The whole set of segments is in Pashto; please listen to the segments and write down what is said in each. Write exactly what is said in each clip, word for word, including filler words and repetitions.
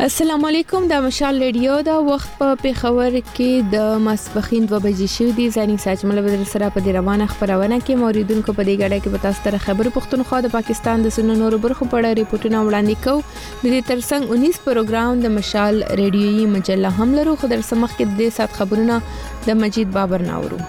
السلام علیکم د مشال ریډیو د وخت په پیښور کې د ماسپخین دوه بجې شوې دي. ځاني ساجمل بدر سره په دې روانه خبرونه کې موریدونکو په دې غړې کې پتا ستر خبر پښتونخوا د پاکستان د سونو نورو برخو په اړه ریپورتونه وړاندې کوي. د دې ترڅنګ انیس پروګرام د مشال ریډیوي مجله هم لرو. خو در سمخ کې د سات خبرونه د مجید بابر ناورو.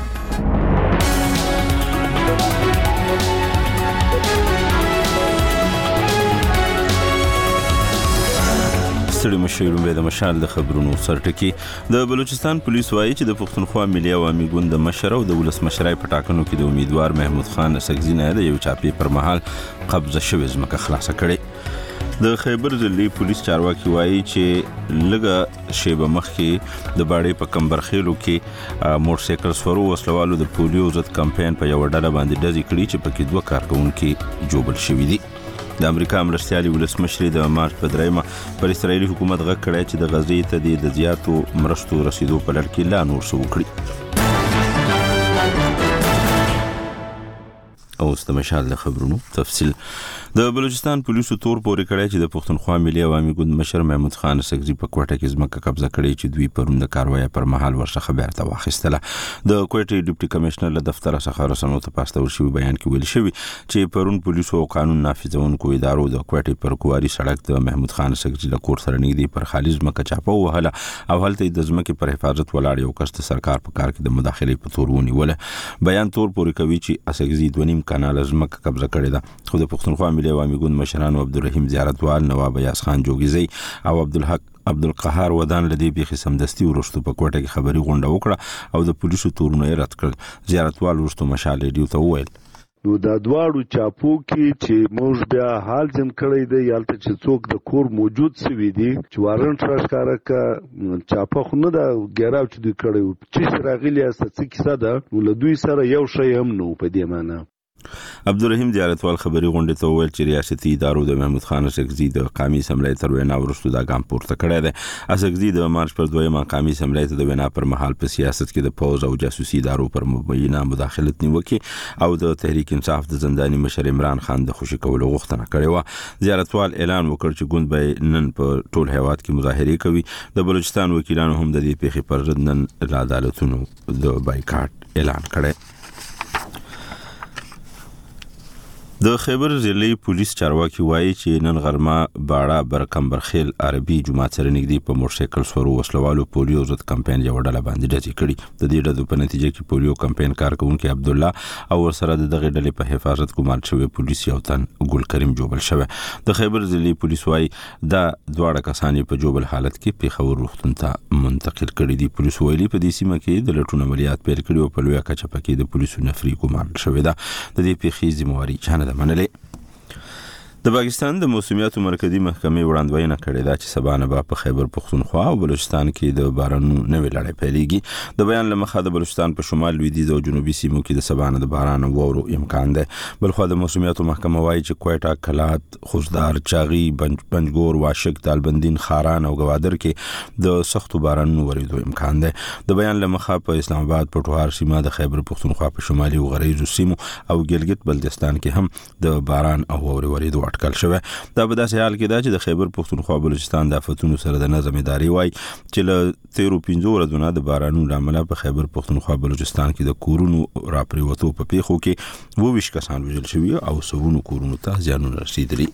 ستړي مشرون به د مشال د خبرونو سرټکی. د بلوچستان پولیس وایي چې د پښتونخوا ملي عوامي ګوند مشر او د ولس مشرای په ټاکنو کې د امیدوار محمود خان سګزی نه د یو چاپی پر مهال قبضه شوې ځمکه خلاصه کړې. د خیبر ضلعي پولیس چارواکي وایي چې لږه شیبه مخکې د باړې په کمبرخیلو کې موټر سایکل سوارو وسلوالو د پولیو ضد کمپاین په یو ډله باندې ډزې کړې چې پکې دوه کارکونکي جوبل شوي دي. د امریکا مرستيالي ولسمشر د مارچ په دریمه پر اسرایلی حکومت غږ کړی چې د غزې ته د زیاتو مرستو رسیدو په لړ کې لا نور څه وکړي. اوس د مشال د خبرونو تفصیل. د بلوچستان پولیسو تور پورې کړی چې د پښتونخوا ملي عوامي ګوند مشر محمود خان سګزی په کوټه کې ځمکه قبضه کړې چې دوی پرون د کاروایی پر مهال ورڅخه بیرته واخیستله. د کوټې ډیپټي کمشنر له دفتر څخه رسنو ته پاسته ورشي بیان کې ویل شوی چې پرون پولیسو او قانون نافذونکو ادارو د کوټې پر کواري سړک د محمود خان سګزی له کور سره نږدې پر خالص ځمکه چاپه وهله او هلته د ځمکې پر حفاظت ولاړ یو کس د سرکار په کار کې د مداخلې په تور ونیوله. بیان تور پورې کوي چې سګزی د نیم کانال ځمکه قبضه کړې ده. خو د پښتونخوا ملي عوامي ګوند مشران عبدالرحیم زیارتوال، نواب یاس خان جوګیزی او عبدالحق عبدالقهار ودان لدی بيخي سمدستي ورستو په کوټه کې خبري غونډه وکړه او د پولیسو تورونه یې رد کړل. زیارتوال ورستو مشال ریډیو ته وویل نو دا دواړو چاپو کې چې موږ بیا حال ځم کړی دی یالته چې څوک د کور موجود سوي دي چې وارنټ راښکاره کا چاپه خو نه دا ګیراو چې دوی کړی چې راغلی است څه کیسه ده ول دوی سره یو شی هم نو په دې معنی. عبدالرحیم زیارتوال خبري غونډه ته ویل چې ریاستي ادارو د محمود خان سګزی د قومي سملې تر وینا ورستو دا ګام پورته کړی دی. سګزی د مارچ پر دویمه قومي سملې ته د وینا پر مهال په سیاست کې د پوز او جاسوسي ادارو پر مبینه مداخلت نیوکي او د تحریک انصاف د زنداني مشر عمران خان د خوشی کولو غوښتنه کړې و. زیارتوال اعلان وکړ چې ګوند به نن په ټول هیواد کې مظاهره کوي. د بلوچستان وکیلانو هم د دې پیښې پر ضد نن عدالتونو د بایکاټ اعلان کړی. د خیبر ضلعي پولیس چارواکي وایي چې نن غرمه باړه برکمبرخیل عربي جماعت سره نږدې په موټر سایکل سوارو وسلوالو پولیو ضد کمپاین یو ډله باندې ډزې کړې. د دې ډزو په نتیجه کې پولیو کمپاین کارکونکي عبد الله او ورسره د دغه ډلې په حفاظت ګمارل شوی پولیس یو تن ګل کریم جوبل شوی. د خیبر ضلعي پولیس وایي دا دواړه کسان په جوبل حالت کې پیښور روغتون ته منتقل کړي دي. پولیس ویلي په دې سیمه کې د لټون عملیات پیل کړي او په لویه کچه پکې د پولیسو نفري ګمارل شوی ده. د دې پیښې ذمہواري چانه منلې. د پاکستان د موسمیاتو مرکزی محکمې وړاندوینه کړې ده چې سبا نه په خیبر پښتونخوا او بلوچستان کې د بارانونو نوې لړۍ پیلېږي. د بیان لمخه د بلوچستان په شمال لویدیځ او جنوبي سیمو کې د سبا نه د باران او واورو امکان ده. بلخو د موسمیاتو محکمه وایي چې کوټه، کلات، خوزدار، چاغي، بنجګور، واشک، دالبندین، خاران او گوادر کې د سختو بارانونو ورېدو امکان ده. د بیان لمخه په اسلام آباد، پټوهار سیمه، د خیبر پښتونخوا په شمالي او غربي سیمو او ګلګت بلتستان کې هم د باران او واورو ورېدو اټکل شوی. دا په داسې حال کې ده چې د خیبر پښتونخوا بلوچستان د آفتونو سره د نظم اداري وایي چې له تیرو پنځو ورځو نه د بارانونو له امله په خیبر پښتونخوا بلوچستان کې د کورونو راپریوتو په پیښو کې اووه ویشت کسان وژل شوي او سوونو کورونو ته زیانونه رسیدلي.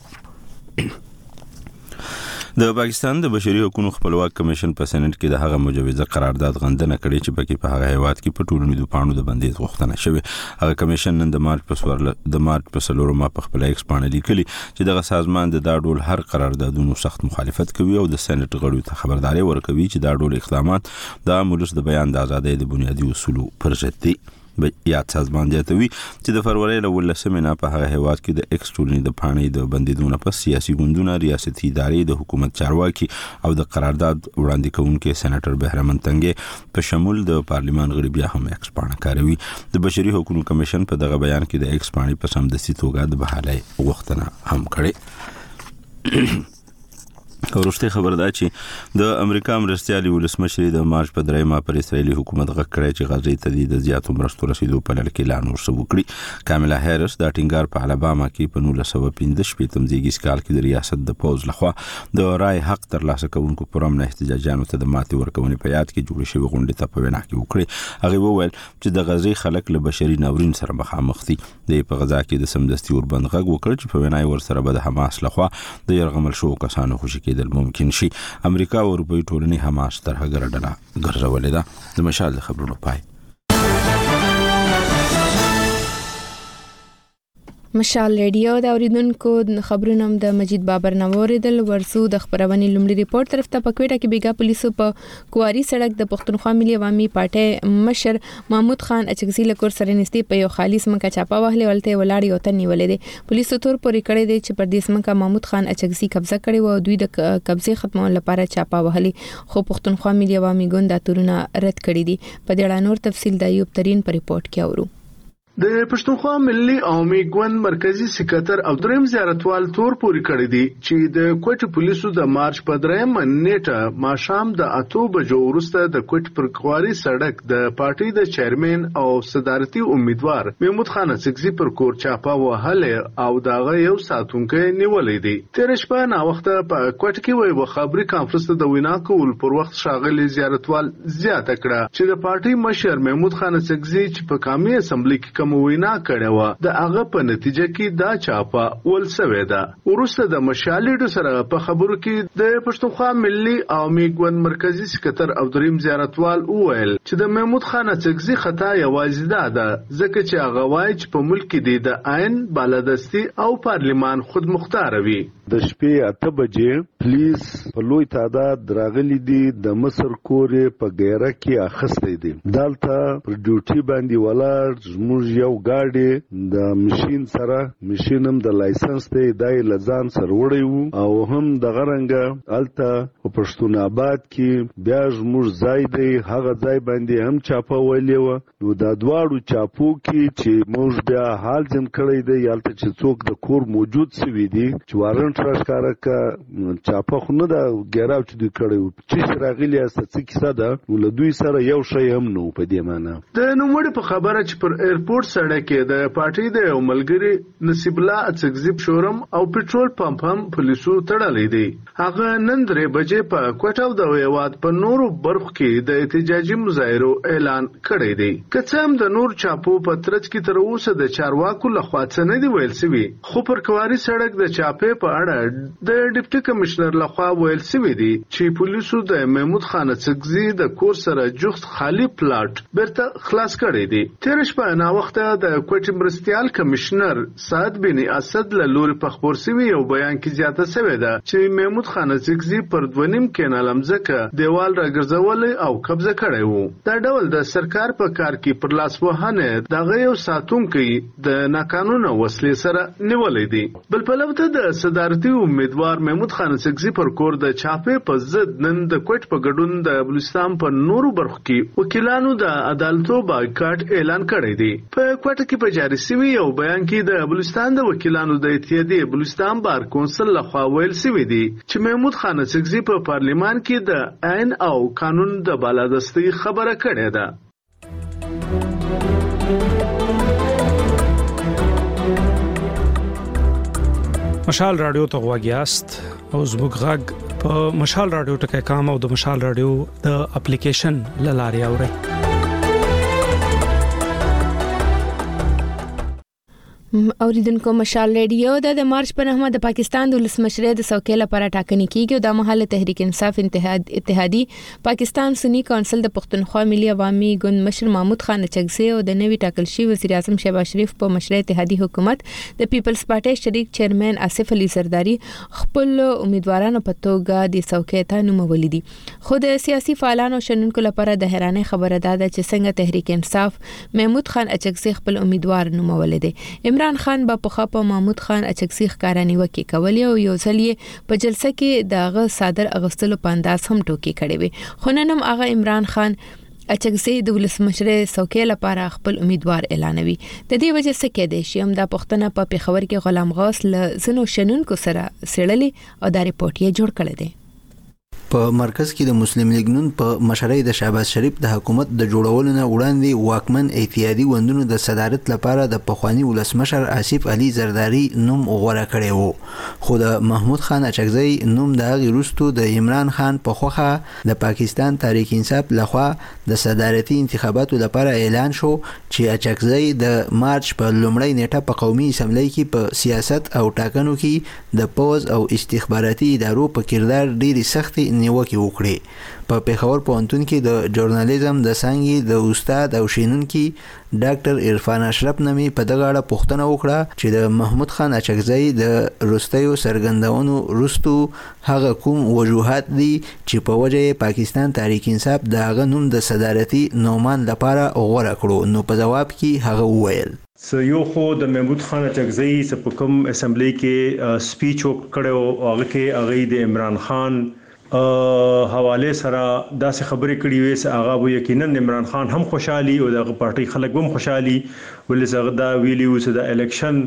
د پاکستان د بشري حقوقو خپلواک کمیشن په سېنات کې د هغه مجوزه قرارداد غندنه کړې چې پکې په هغه هیواد کې په ټولنیزو پاڼو د بندیز غوښتنه شوې. هغه کمیشن نن د مارچ په سوار د مارچ په سلورمه په خپل ایکس باندې لیکلي چې دغه سازمان د دا ډول هر قراردادونو سخت مخالفت کوي او د سېنات غړو ته خبرداري ورکوي چې دا ډول اقدامات د ملت د بیان د ازادۍ د بنیادي اصولو پر ضد دي. یاد سازمان دیاتوي چې د فروری له ولسمه نه په هغه هیواد کې د ایکس ټولنې د پاڼې د بندیدونو په سیاسي ګوندونو، ریاستي ادارې، د حکومت چارواکي او د قرارداد وړاندې کوونکي سېناتر بهرمن تنګي په شمول د پارلیمان غړي بیا هم ایکس پاڼه کاروي. د بشري حقوقو کمیشن په دغه بیان کې د ایکس پاڼې په سمدستي توګه د بحالۍ غوښتنه هم کړې. ورسته خبر ده چې د امریکا مرستيالي ولسمشر د مارچ په درېمه پر اسرایلی حکومت غږ کړی چې غزې ته د زیاتو مرستو رسیدو په لړ کې اعلان وشو کړی. کاملا هریس د ټینګار په الاباما کې په نولس سوه پنځه شپږ زیږیز کال کې د ریاست د پوز لخوا د رای حق ترلاسه کوونکو پرم نه احتجاجانو ته د ماتي ورکونې په یاد کې جوړ شوی غونډه ته په وینا کې وکړي. هغه وویل چې د غزې خلک له بشري ناورین سره مخامخ دي. د په غزا کې د سمدستي اوربند غږ وکړ چې په وینا ور سره به د حماس لخوا د يرغمل شو کسانو خوشي کېدل ممکن شي. امریکا او اروپאי ټولنې حماس تر هغه ډله ګرځولې ده. د مشال خبرونو پای. مشال ریډیو دا اوریدونکو خبرونه د مجید بابر نووریدل ورسو د خبرونې لومړي ریپورت طرف ته پکويټه کې بیګا پولیسو په کواري سړک د پښتونخوا ملي عوامي پارټي مشر محمود خان اچکزي لکور سره نستي په یو خالص منکه چاپا وهله ولته ولاړی او ته نیولې دي. پولیسو تور پورې کړې دي چې پر دې منکه محمود خان اچکزي قبضه کړي و او دوی د قبضه ختمولو لپاره چاپا وهلي خو پښتونخوا ملي عوامي ګوند د تورونه رد کړي دي. په دې اړه نور تفصیل د ایوب ترين په ریپورت کې اورو. د پښتونخوا ملي عوامي ګوند مرکزی سکرټر عبدالرحیم زیارتوال تور پوری کړی دی چې د کوټ پولیسو د مارچ په درېم نیټه ماشام د اتو بجو وروسته د کوټ پر کواري سړک د پارټي د چیرمن او صدارتي امیدوار محمود خان اڅکزي پر کور چاپا وهله او داغه یو ساتونکو نیولې دی. تیر شپه نا وخت په کوټ کې وای و خبري کانفرنس د وینا کول پر وخت شاغلي زیارتوال زیاته کړه چې د پارټي مشر محمود خان اڅکزي چې په قومي اسمبلی کې موینا کړه و د هغه په نتیجه کې دا چاپا ولسوي ده. ورسته د مشالېډو سره په خبرو کې د پښتونخوا ملي عوامي ګوند مرکزی سکرټر عبدالرحیم زیارتوال وویل چې د محمود خان اڅکزي خطا یوازې ده ده ځکه چې هغه وایي چې په ملک کې د عین بالادستی او پارلمان خود مختار وي. د شپې اته بجې پولیس په لوی تعداد دراغلي دي د مصر کورې په غیره کې اخستې دي. دلته پر ډیوټي باندې ولاړ زموږ یو گاډي د ماشين سره ماشینم د لایسنس ته دای لزان سره وړي وو او هم د غرنګ الته په پښتون آباد کې بیا زموږ ځای دی هغه ځای باندې هم چاپه ویلې و. نو د دواړو چاپو کې چې موږ بیا حال جن کړی دی یالته چې څوک د کور موجود سوي دي چې وارنټ راښکاره کا چاپه خو نه دا ګراو چې دوی کړی وو چې راغلی است څه کیسه ده ول دوی سره یو شی هم نو په دې معنی د نوموړي په خبره چې پر ایرپورټ سړک کې د پارټي د یو ملګری نصیب الله اڅکزي شورم او پټرول پمپ هم پولیسو تړلې دي. هغه نن درې بجې په کوټاو د ویواد په نورو برخو کې د احتجاجي مظاهرو اعلان کړی دی. کڅم د نور چاپو په ترڅ کې تر اوسه د چارواکو لخوا څه نه دی ویل سوي خو پر کواري سړک د چاپې په اړه د ډیپټي کمشنر لخوا ویل سوي دي چې پولیسو د محمود خان اڅکزي د کور سره جوخت خالی پلاټ برته خلاص کړی دی. تیر شپه نا وخت د کوټ مرستيال کمشنر سعد بن اسد له لوري په خبر سوي یو بیان کې زیاته سوي ده چې محمود خان اڅکزي پر دونیم کینال مزکه دیوال راګرځول او قبضه کړی وو. دا ډول د سرکار په کار کې پر لاس وهانه دغه یو ساتونکو د ناقانونه وسلې سره نیولې دي. بل په لوته د صدارتي امیدوار محمود خان اڅکزي پر کور د چاپې په ضد نن د کوټ په ګډون د بلوچستان په نورو برخو کې وکیلانو د عدالتو بایکاټ اعلان کړی دی. په کوټ کې په جاري سوي یو بیان کې د بلوچستان د وکیلانو د اتحادیې بلوچستان بار کونسل لخوا ویل سوي دي چې محمود خان اڅکزي په پارلیمان کې د عین او قانون د بالادستي خبره کړې ده. مشال رادیو ته غواګیاست او زموږ غږ په مشال رادیو ټکي کام او د مشال رادیو د اپلیکیشن لاري اوري. اوریدونکو مشال ریډیو د مارچ په نهمه د پاکستان د ولسمشر د څوکۍ لپاره ټاکنې کیږي او د محل تحریک انصاف اتحادی پاکستان سنی کونسل د پښتونخوا ملي عوامي ګوند مشر محمود خان اڅکزي او د نوي ټاکل شوی وزیر اعظم شهباز شریف په مشرۍ اتحادی حکومت د پیپلز پارټي شریک چیرمن آصف علي زرداری خپل امیدوارانو په توګه د څوکۍ ته نومولې دي. خو د سیاسي فعالانو شنونکو لپاره د حیرانۍ خبره ده چې څنګه تحریک انصاف محمود خان اڅکزي خپل امیدوار نومولې دي. عمران خان با په خاپه محمود خان اڅکزي ښکارانی وکي کولی او یو ځلې په جلسه کې دغه صادر اغستلو په انداز هم ټوکی کړي وي. خو نن هم هغه عمران خان اچکزي د ولسمشر څوکۍ لپاره خپل امیدوار اعلانوي. د دې وجه څه کې دی چې هم دا پښتنه په پیښور کې غلام غوث ل زنو شنونکو سره سړلې او دا ریپورت یې جوړ کړی دی. په مرکز کې د مسلم لیگ نون په مشرۍ د شهباز شریف د حکومت د جوړولو نه وړاندې واکمن اتحادیې وندونو د صدارت لپاره د پخوانی ولسمشر آصف علي زرداری نوم غوړه کړی وو، خو د محمود خان اچکزی نوم د هغې وروسته د عمران خان په خوښه د پاکستان تحریک انصاف لخوا د صدارتي انتخاباتو لپاره اعلان شو چې اچکزی د مارچ په لومړۍ نیټه په قومي اسمبلی کې په سیاست او ټاکنو کې د پوز او استخباراتي ادارو په کردار ډېرې سختې نیوکې وکړي. په پیښور پوهنتون کې د ژورنالیزم د څانګې د استاد او شینونکي ډاکټر عرفان اشرف نمی په دغه اړه پوښتنه وکړه چې د محمود خان اچکزی د وروستیو څرګندونو وروسته هغه کوم وجوهات دي چې په وجه پاکستان تحریک انصاف د هغه نوم د صدارتي نومان لپاره غوره کړو. نو په جواب کې هغه وویل س یو خو د محمود خان اچکزی په کوم اسمبلی کې سپیچ وکړو، هغه کې هغه د عمران خان حواله سره داسې خبرې کړې وې چې هغه به یقینا عمران خان هم خوشحالي او د پارټي خلک هم خوشحالي ولې زغه دا ویلی و چې د الیکشن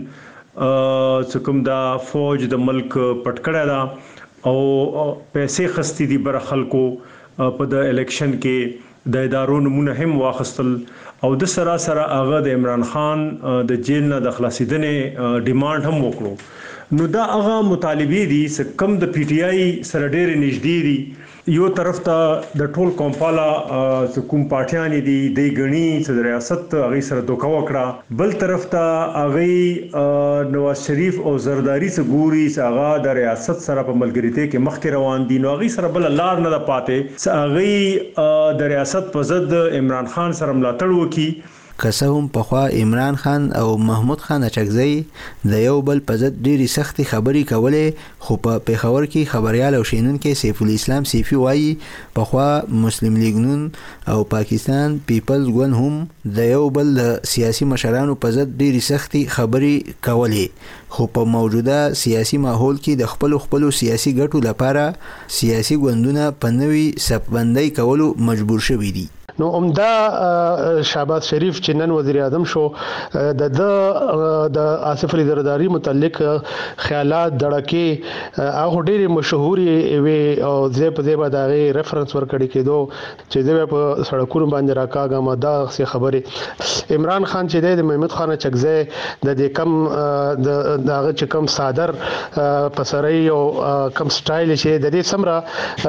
چې کوم دا فوج د ملک پټکړه دا او پیسې خستې دي بر خلکو په د الیکشن کې د ادارو نمونه هم واخستل او د سره سره هغه د عمران خان د جیل نه د خلاصیدنې ډیماند هم وکړو. نو دا هغه مطالبه دي چې کم د پی ټی آی سره ډېر نږدې دي. یو طرف ته د ټول کومپالا چې کوم پارټیان دي د غنی چې د ریاست هغه سره دوکا وکړه، بل طرف ته هغه نواز شریف او زرداری چې ګوري چې هغه د ریاست سره په ملګریته کې مخکې روان دي، نو هغه سره بل لار نه پاتې چې هغه د ریاست په ضد عمران خان سره ملاتړ وکړي. که څه هم پخوا عمران خان او محمود خان اچکزی د یو بل په ضد ډېرې سختې خبرې کولې، خو په پیښور کې خبریال او شینونکی سیف الاسلام سیفي وایي پخوا مسلم لیگ نون او پاکستان پیپلز ګوند هم د یو بل د سیاسي مشرانو په ضد ډېرې سختې خبرې کولې، خو په موجوده سیاسي ماحول کې د خپلو خپلو سیاسي ګټو لپاره سیاسي ګوندونه په نوې صفبندۍ کولو مجبور شوي دي. نو عمده شهباز شریف چې نن وزیر اعظم شو د د آصف علي زرداری متعلق خیالات دړکې هغه ډېری مشهوري وي او زه په دې باندې هغه ریفرنس ورکړی کېدو چې زه په سړکونو باندې راکاګم دا څه خبره. عمران خان چې د محمود خان اچکزی د دې کم د هغه چې کم صادر پسرای او کم سټایل چې د دې سمره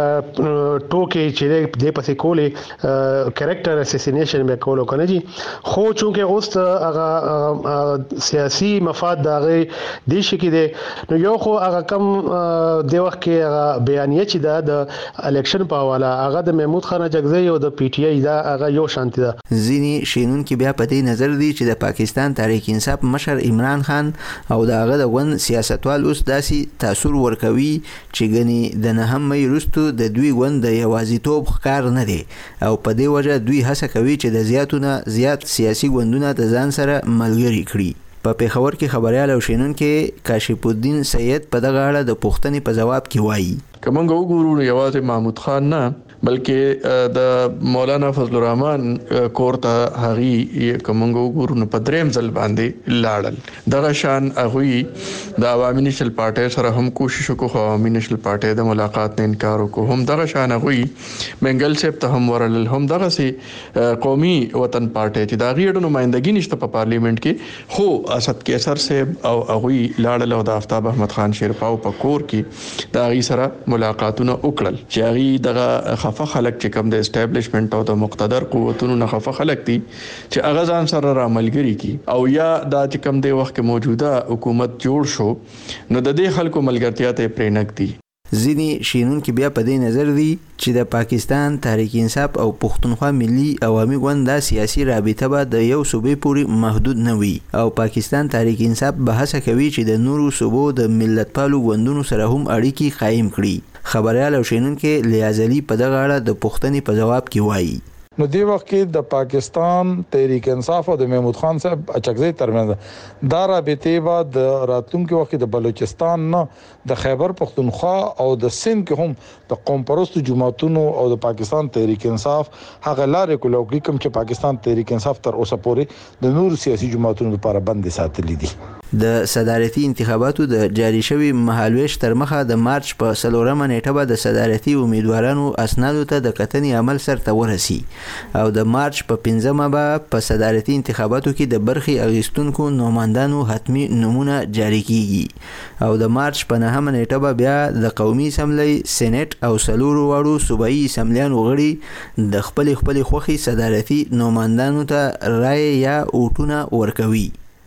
ټوکې چې د پسې کولې کریکټر اساسینیشن به کولو کنه جی، خو چونکه اوس هغه سیاسي مفاد دغه د شي کې دی، نو یو خو هغه کم د وخت کې هغه بیانیه چې دا د الیکشن په حواله هغه د محمود خان اچکزی او د پی ټی آی دا هغه یو شانتي ده. ځینې شینونکي بیا په دې نظر دي چې د پاکستان تحریک انصاف مشر عمران خان او د هغه د ون سیاستوال اوس داسې تاثیر ورکوي چې ګنې د نهم مې وروسته د دوی ګوند د یوازیتوب ښکار نه دی او په دې وجه دوی هڅه کوي چې د زیاتونه زیات سیاسي ګوندونه د ځان سره ملګري کړي. په پیښور کې خبریال او شینونکی کاشف الدین سید په دغه اړه د پوښتنې په جواب کې وایي کومنګ وګورو یوازې محمود خان نه بلکې د مولانا فضل الرحمن کور ته هغي کومنګ وګورو نو په دریم ځل باندې لاړل. دغه شان هغه د عوامي نېشنل پارټي سره هم کوشش وکړو، عوامي نېشنل پارټي د ملاقات نه انکار وکړو، هم دغه شان هغه منګل صاحب ته هم ورل، هم دغه سي قومي وطن پارټي چې دا غیړو نمائندګي نشته په پارلیمنت کې، خو اسد کیسر صاحب او هغه لاړل او د آفتاب احمد خان شیرپاو په کور کې دا غي سره ملاقاتونه وکړل چې هغه دغه خفه خلک چې کوم د اسټابلیشمنت او د مقتدر قوتونو نه خفه خلک دي چې هغه ځان سره را ملګری کی او یا دا چې کوم د وخت کې موجوده حکومت جوړ شو نو د دې خلکو ملګرتیا ته پرېنک دي. ځینې شینونکي بیا په دې نظر دي چې د پاکستان تحریک انصاف او پښتونخوا ملي عوامي ګوند د سیاسي رابطه به د یو صوبې پورې محدود نه وي او پاکستان تحریک انصاف به هڅه کوي چې د نورو صوبو د ملتپالو ګوندونو سره هم اړیکې قایم کړي. خبریال او شینونکي لیازلی په دغه اړه د پوښتنې په جواب کې وایي نو دی وخت کې د پاکستان تحریک انصاف او د محمود خان صاحب اچکزي ترمنځ دا رابطه و د راتلونکو وخت د بلوچستان نه د خیبر پختونخوا او د سند کې هم د قوم پرستو جماعتونو او د پاکستان تحریک انصاف هغه لارې کولو کوم چې پاکستان تحریک انصاف تر اوسه پورې د نور سیاسي جماعتونو لپاره بند ساتلي دي. د صدارتي انتخاباتو د جاری شوی مهالويش تر مخه د مارچ په څلورمه نیټه به د صدارتي امیدوارانو اسنادو ته د کتنې عمل سرته ورسي او د مارچ په پنځمه به په صدارتي انتخاباتو کې د برخي اغیستونکو نوماندانو حتمی نمونه جاری کیږي او د مارچ په نهمه نیټه به بیا د قومي اسمبلی سېنات او سلورو واړو صوبایي اسمبلیانو غړي د خپل خپل خوخي صدارتي نوماندانو ته رائے یا ووټونه ورکوي.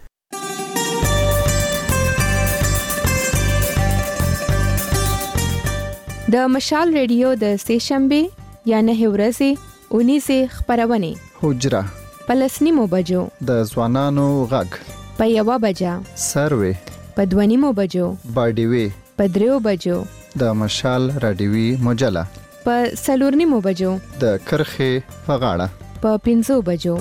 د مشال ریډیو د سه شنبه یا نه ورځې اونیسه خبرونه حجره پلسنیمو بجو د ځوانانو غږ په یو بجا سروي په دوانیمو بجو باډیوي په دریو بجو د مشال رادیوي مجله په سلورنیمو بجو د کرخه په غاړه په پنځو بجو.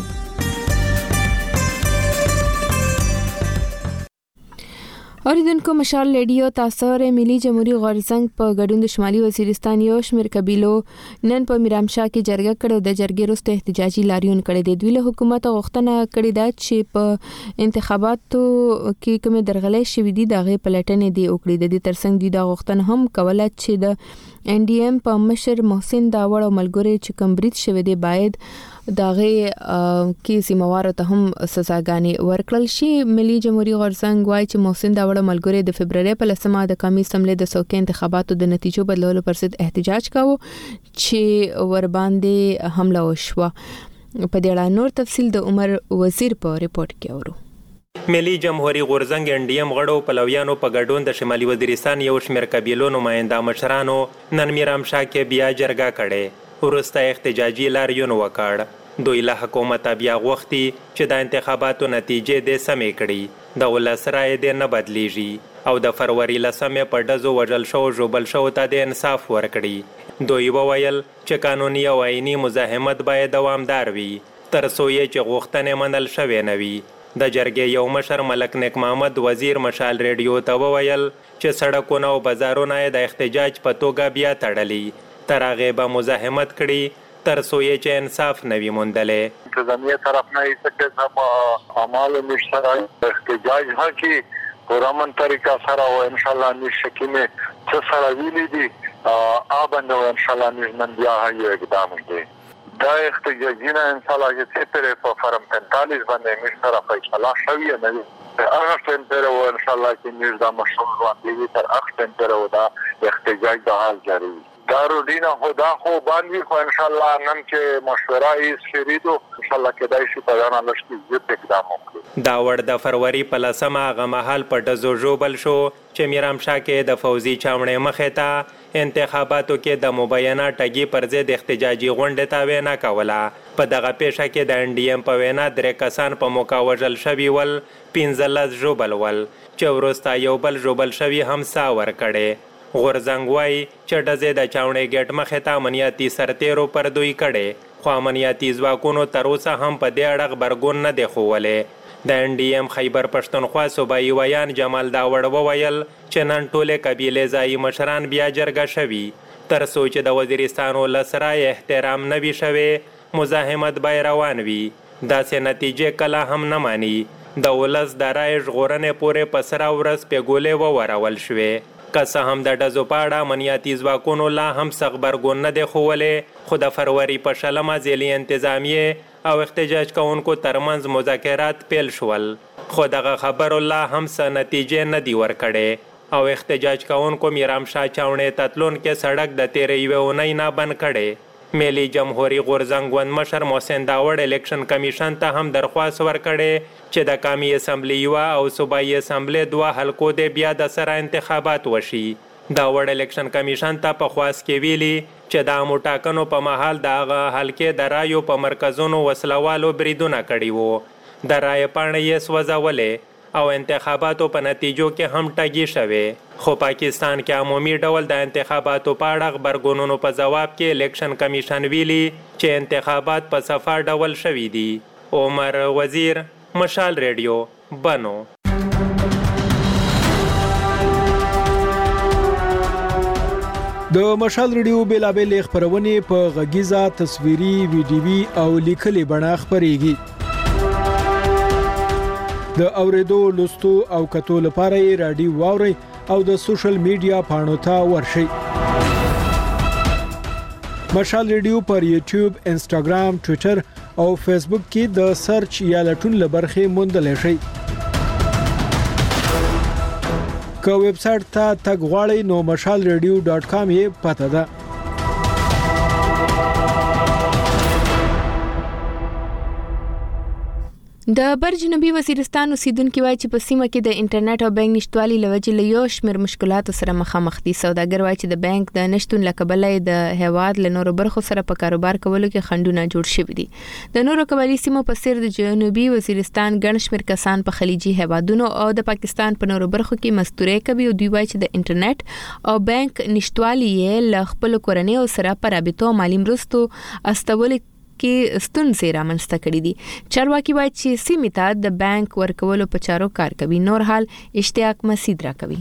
اوریدونکو مشال ریډیو تاسو ر ملي جمهوریت غورزنګ په ګډون د شمالي وزیرستان یو شمیر قبيلو نن په میرامشاه کې جرګه کړو د جرګې وروسته احتجاجي لاریون کړي د دوی له حکومت غوښتنه کړې ده چې په انتخاباتو کې کوم درغلې شوې دي دغه پلټنې دی وکړي. د دې ترڅنګ دوی دا غوښتنه هم کوله چې د ان ډي ام په مشر محسن داوړ او ملګری چې کمبریج شوی دی باید دغه کې سیموارو ته هم سزاګانې ورکړل شي. ملي جمهوریت غورزنګ وايي چې محسن داوړ ملګری د فبرवरी په لسمه د قومي اسمبلی د څوکۍ انتخاباتو د نتیجو بدلولو پر ضد احتجاج کاوه چې ور باندې حمله وشوه. په دې اړه نور تفصیل د عمر وزیر په ریپورت کې اورو. ملي جمهوریت غورزنګ ان ډي ام غړو پلویانو په ګډون د شمالي وزیرستان یو شمیر قبیلو نماینده مشرانو نن میرامشاه کې بیا جرګه کړې. ورسته احتجاجي لاریون وکړ. دوی له حکومت بیا غوښتي چې د انتخاباتو نتیجې د سمې کړي د ولس رائے د نه بدلیږي او د فروری لسمه په ډزو وجل شو جوبل شو ته د انصاف ورکړي. دوی وویل چې قانوني او آئینی مزاحمت باید دوامدار وي تر څو چې غوښتنې منل شوې نه وي. د جرګې یو مشر ملک نیک محمد وزیر مشال ریډیو ته وویل چې سړکونه او بازارونه د احتجاج په توګه بیا تړلي تر هغه به مزاحمت کړي تر څو چې انصاف نوي موندلې. انتظامیه طرف نه ایسته چې اعمال مشترک احتجاج ها کی پرامن طریقہ سره او ان شاء الله نشکینه څه سره ویلي دي آبند او ان شاء الله نن بیا یو اقدام دی. دا احتجاجونه ان شاء الله چې پر په فرم پنځه باندې مشترک فیصله شوی نه هغه څنګه او ان شاء الله چې موږ دا مشروع باندې تر اخر څنګه دا احتجاج د حال جاری دارو دینا خدا خو باندې خو ان شاء الله نن کې مشوره یې شریدو ان شاء الله کې دای شي په اړه لږ زیات اقدام وکړي. دا ور د فروری په لسمه غمحال په دزو جوبل شو چې میرامشاه کې د فوزي چاوڼې مخې ته انتخاباتو کې د مبینه ټګي پر ضد احتجاجي غونډه تا وینا کوله. په دغه پیښه کې د ان ډي ام په وینا درې کسان په موقع وژل شوي ول پنځلس جوبل ول چې ورسته یو بل جوبل شوي هم سا ور کړي. غورزنګ وايي چې ډزې د چاوڼې ګټ مخې ته امنیتي سرتیرو پر دوی کړي خو امنیتي ځواکونو تر اوسه هم په دې اړه غبرګون نه دی ښوولی. د ان ډي ام خیبر پښتونخوا صوبایي ویان جمال داوړ وویل چې نن ټولې قبیلې ځایي مشران بیا جرګه شوي تر څو چې د وزیرستان ولس رایې احترام نه وي شوی مزاحمت به روان وي. داسې نتیجې کله هم نه مانی. د ولس د رایې ژغورنې پورې په سره ورځ پیګولې وورول شوې. که څه هم د ډزو په اړه امنیتي ځواکونو لا هم څه غبرګون نه دی ښوولی خو د فروری په شلمه ځلي انتظامیې او احتجاج کوونکو ترمنځ مذاکرات پیل شول خو دغه خبرو لا هم څه نتیجې نه دي ورکړې او احتجاج کوونکو میرامشاه چاوڼې ته تلونکي سړک د تېرې یوې اونۍ نه بند کړی. ملي جمهوریت غورزنګ ګوند مشر محسن داوړ الیکشن کمیشن ته هم درخواست ورکړی چې د قومي اسمبلی یوه او صوبایي اسمبلی دوه حلقو د بیا د سره انتخابات وشي. داوړ الیکشن کمیشن ته په خواست کې ویلي چې د عامو ټاکنو په مهال د هغه حلقې د رایو په مرکزونو وسلوالو بریدونه کړي وو. د رایې پاڼې یې سوځولې او انتخاباتو په نتیجو کې هم ټاګي شوه. خو پاکستان کې عمومي ډول د انتخاباتو په اړه خبرګونونو په جواب کې الیکشن کمیشن ویلي چې انتخابات په صفا ډول شوي دي. عمر وزیر، مشال ریډیو، بنو. د مشال ریډیو بیلابل خبرونه په غږیزه، تصویري، ویډیوي او لیکلي بڼه خبريږي. د اوریدو، لوستو او کتو لپاره یې رادیو واوري او د سوشل میډیا پاڼو ته ورشئ. مشال ریډیو پر یوټیوب، انسټاګرام، ټوئیټر او فیسبوک کې د سرچ یا لټون لبرخه موندل شي. که ویب سټ ته تګ غواړئ نو مشال ریډیو ډاټ کام یې پته ده. د بر جنوبي وزیرستان اوسیدونکو وایي چې په سیمه کې د انټرنیټ او بانک نشټوالي لوجه له یو شمېر مشکلاتو سره مخامخ دي. سوداګر وایي چې د بانک د نشټون لکبله د هواد له نورو برخو سره په کاروبار کولو کې خنډونه جوړ شوي دي. د نورو قبایلی سیمو په څیر د جنوبي وزیرستان ګڼ شمېر کسان په خلیجي هوادونو او د پاکستان په نورو برخو کې مستوري کوي او دوی وایي چې د انټرنیټ او بانک نشټوالي یې له خپل کورنۍ سره په رابطو مالی مرستو استول کې ستونزې رامنځته کړې دي. چارواکي وایي چې سیمې ته د بانک ورکولو په چارو کار کوي. نور حال اشتیاق مسید را کوي.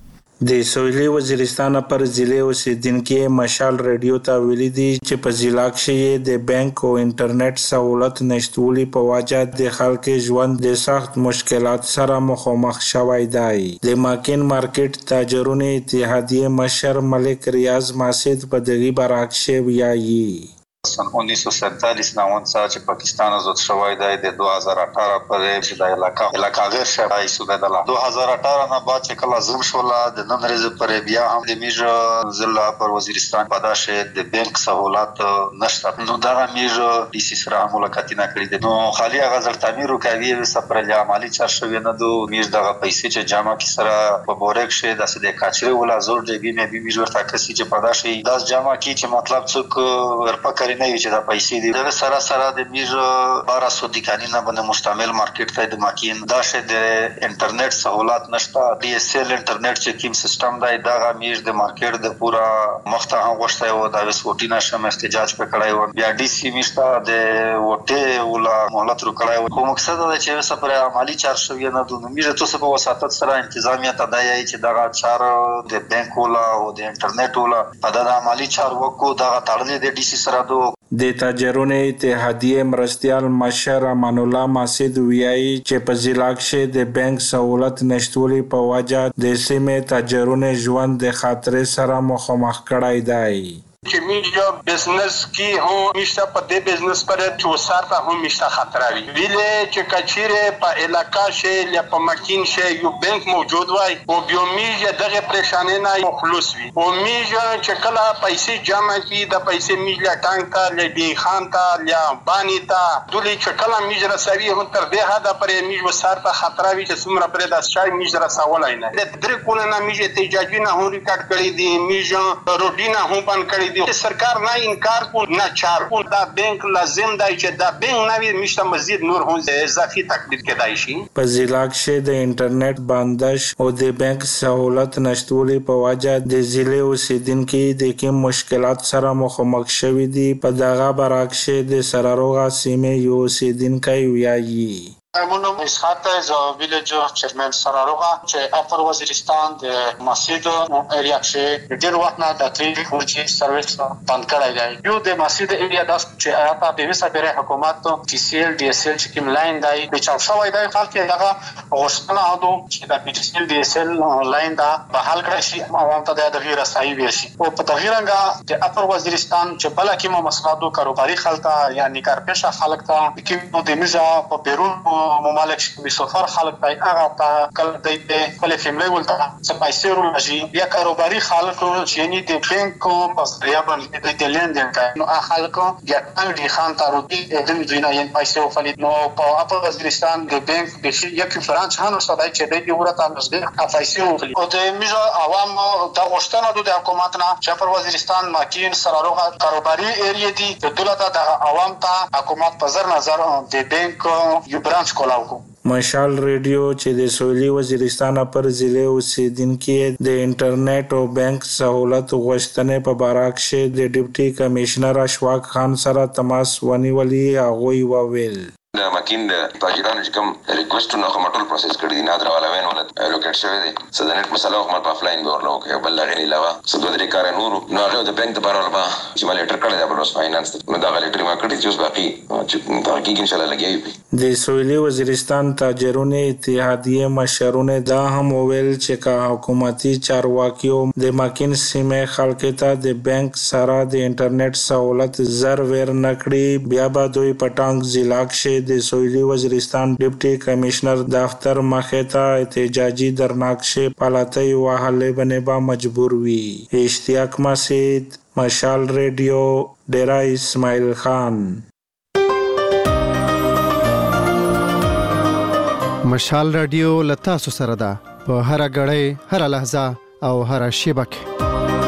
د سویلي وزیرستان پر ضلع اوسیدونکو مشال ریډیو ته ویلي دي چې په ضلع کې د بانک او انټرنیټ سہولت نشټولي په وجه د خلکو ژوند د سخت مشکلات سره مخامخ شوی دی. د ماکین مارکیټ تاجرونو اتحادیه مشر ملک ریاض ماسد په دغه برعکس ویایي. سن उन्नीस सौ सैंतालीस ناون څخه چې پاکستان آزاد شوی دی د دو هزار و اठारह پرې چې د علاقہ علاقہ غیر شرعي صوبه ده. دو هزار و اठारह نه بعد چې کله زم شول د نن ورځې پرې بیا هم د میجر ضلع پر وزیرستان پداشه د بانک سہولت نشته. نو دا میجر د سیسرا ملاقات نه کړی دي. نو خالي غزل تعمیر کوي سفر له عملی چار شوی نه دو میج دغه پیسې چې جمع کی سره په بورک شه د سده کاچره ولا زور دی بي مې بي میجر تاکسي چې پداشه داس جمع کی چې مطلب څوک ورپکړي نه وي چې دا پیسې دي. دا سره سره د میج بارہ سو دکانې نه باندې مشتمل مارکیټ ته د ماکین دا شه د انټرنیټ سہولت نشته. ډي اس ال انټرنیټ چې کوم سیستم دی دا میج د مارکیټ د پورا مخته هم غوښته او د وسوټی نشم احتجاج وکړای او بیا ډي سی میشته د وټه ولا مهلت وکړای. خو مقصد دا چې سفر عملی چار شوی نه د میج ته څه په وساتت سره انتظامیه تدايي چې دا چار د بانک ولا او د انټرنیټ ولا په د عملی چار وکړو دا تړلې د ډي سی سره دو. د تاجرونو اتحادیه مرستیال مشر امان الله ماسد ویایي چې په ضلع کې د بانک سہولت نشټولي په وجه د سیمې تاجرونو ژوند د خطر سره مخامخ کړای دی. چې میجا بزنس کی هم میشته په دې بزنس پر چې وسارته هم میشته خطر وي. ویلې چې کچيره په علاقہ شې یا په مکین شې یو بانک موجود وای او بیا میجا دغه پریشانه نه مخلص وي. او میجا چې کله پیسې جمع کی د پیسې میجا ټانک ته لډي خان ته یا بانی ته دلی چې کله میجا رسوي هم تر دې حد پرې میجا وسارته خطر وي چې څومره پرې د شای میجا رسولای نه. د درې کونه نه میجا تیجاجی نه هم ریکارډ کړی دي. میجا روډینا هم بند کړی دي. سرکار نه انکار کو نه چار کو دا بانک لازم دی چې دا بانک نوی مشته مزید نور هم اضافي تقلید کېدای شي. په ضلع کې د انټرنیټ بندش او د بانک سہولت نشټولي په وجه د ضلع اوسیدونکو د کوم مشکلات سره مخامخ شوي دي. په دغه برعکس د سراروغه سیمې یو اوسیدونکو ویایي. منو اسحاق از ویلیج چیرمن سراروغا چې اپر وزیرستان د مسجد ایریا کې ډېر وخت نه د تری فور جی سرویس بند کړی دی. یو د مسجد ایریا داس چې اپا د وسه پر حکومت ټي سی ال ډي اس ال چې کوم لاین دی په چا شوی دی خلک دغه غوښتنه هدو چې د ټي سی ال ډي اس ال لاین دا بحال کړی شي عوام ته د غیر رسایي وي شي. او په تغیرنګ د اپر وزیرستان چې بل کوم مسلادو کاروباري خلک یا نیکارپېشه خلک ته کوم د میزا په بیرون ممالک چې سفر خلک پای هغه ته کله د خپل فیملی ولته څه پیسې ورلږي یا کاروباري خلک چې یعنی د بانک په ذریعہ باندې د لیندین کوي. نو هغه خلک یا د خان تاروتی د دوینه یې پیسې وفلید. نو په اپر وزیرستان د بانک د یک برانچ هانو صدای چې د ورته مزګر پیسې وفلید. او د میزه عوام د غشتنه د حکومت نه چې اپر وزیرستان ماکین سراروغه کاروباري ایریا دي د دولت د عوام ته حکومت په زر نظر د بانک یو برانچ کولاو. مشال ریډیو چې د سویلي وزیرستان پر ضلع اوسیدونکو د انټرنیټ او بانک سہولت غوښتنې په باره کې د ډیپټي کمشنر اشواق خان سره تماس ونیولي. هغه وویل د ماکین د تاجرانو چې کوم ریکوېسټونه کوم ټول پروسس کړی دي نادر والا وین ولت لوکیټ شوی دی سدنټ مسله کوم په افلاین به ورلو کې بل لغې علاوه سدو درې کار نور نو هغه د بانک د بارول با چې مال لیټر کړی دا بلوس فاینانس نو دا لیټر ما کړی چې اوس باقي چې دا کې ان شاء الله لګي. د سویلي وزیرستان تاجرونو اتحادیه مشرونه دا هم وویل چې کا حکومتي چارواکیو د ماکین سیمه خلکو ته د بانک سره د انټرنیټ سہولت زر ور نکړي بیا به دوی پټانګ ضلع کې د سویلي وزیرستان ډیپټي کمشنر دفتر مخه ته احتجاجي درناکشه پالاتي وهله بنه با مجبور وي. اشتیاق مسید، مشال ریډیو، ډیرا اسماعیل خان. مشال رادیو لتا سره ده په هر غړې هر لحظه او هر شیبه کې.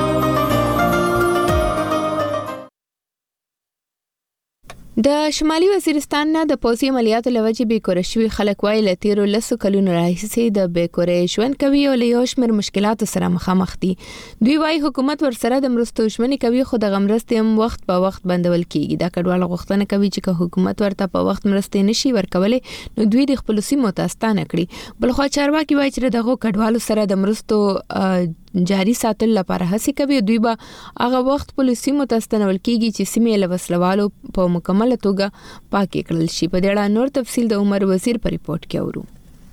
د شمالي وزیرستان نه د پوځي عملیاتو لوجې بیکوره شوي خلک وايي له تیرو لسو کلونو راهیسې د بیکورې ژوند کوي او له یو شمېر مشکلاتو سره مخامخ دي. دوی وايي حکومت ورسره د مرستو ژمنې کوي خو د مرستې هم وخت په وخت بندول کیږي. دا کډواله غوښتنه کوي چې که حکومت ورته په وخت مرستې نشي ورکولای نو دوی د خپل سیمو ته ستانه کړي. بلخو چارواکي وايي چې دغه کډوالو سره د مرستو جاری ساتل لپاره هڅه کوي. دوی به هغه وخت پولیسي متستنول کیږي چې سیمې له وسلوالو په مکمل توګه پاکې کړل شي. په دې اړه نور تفصیل د عمر وزیر په ریپورت کې اورو.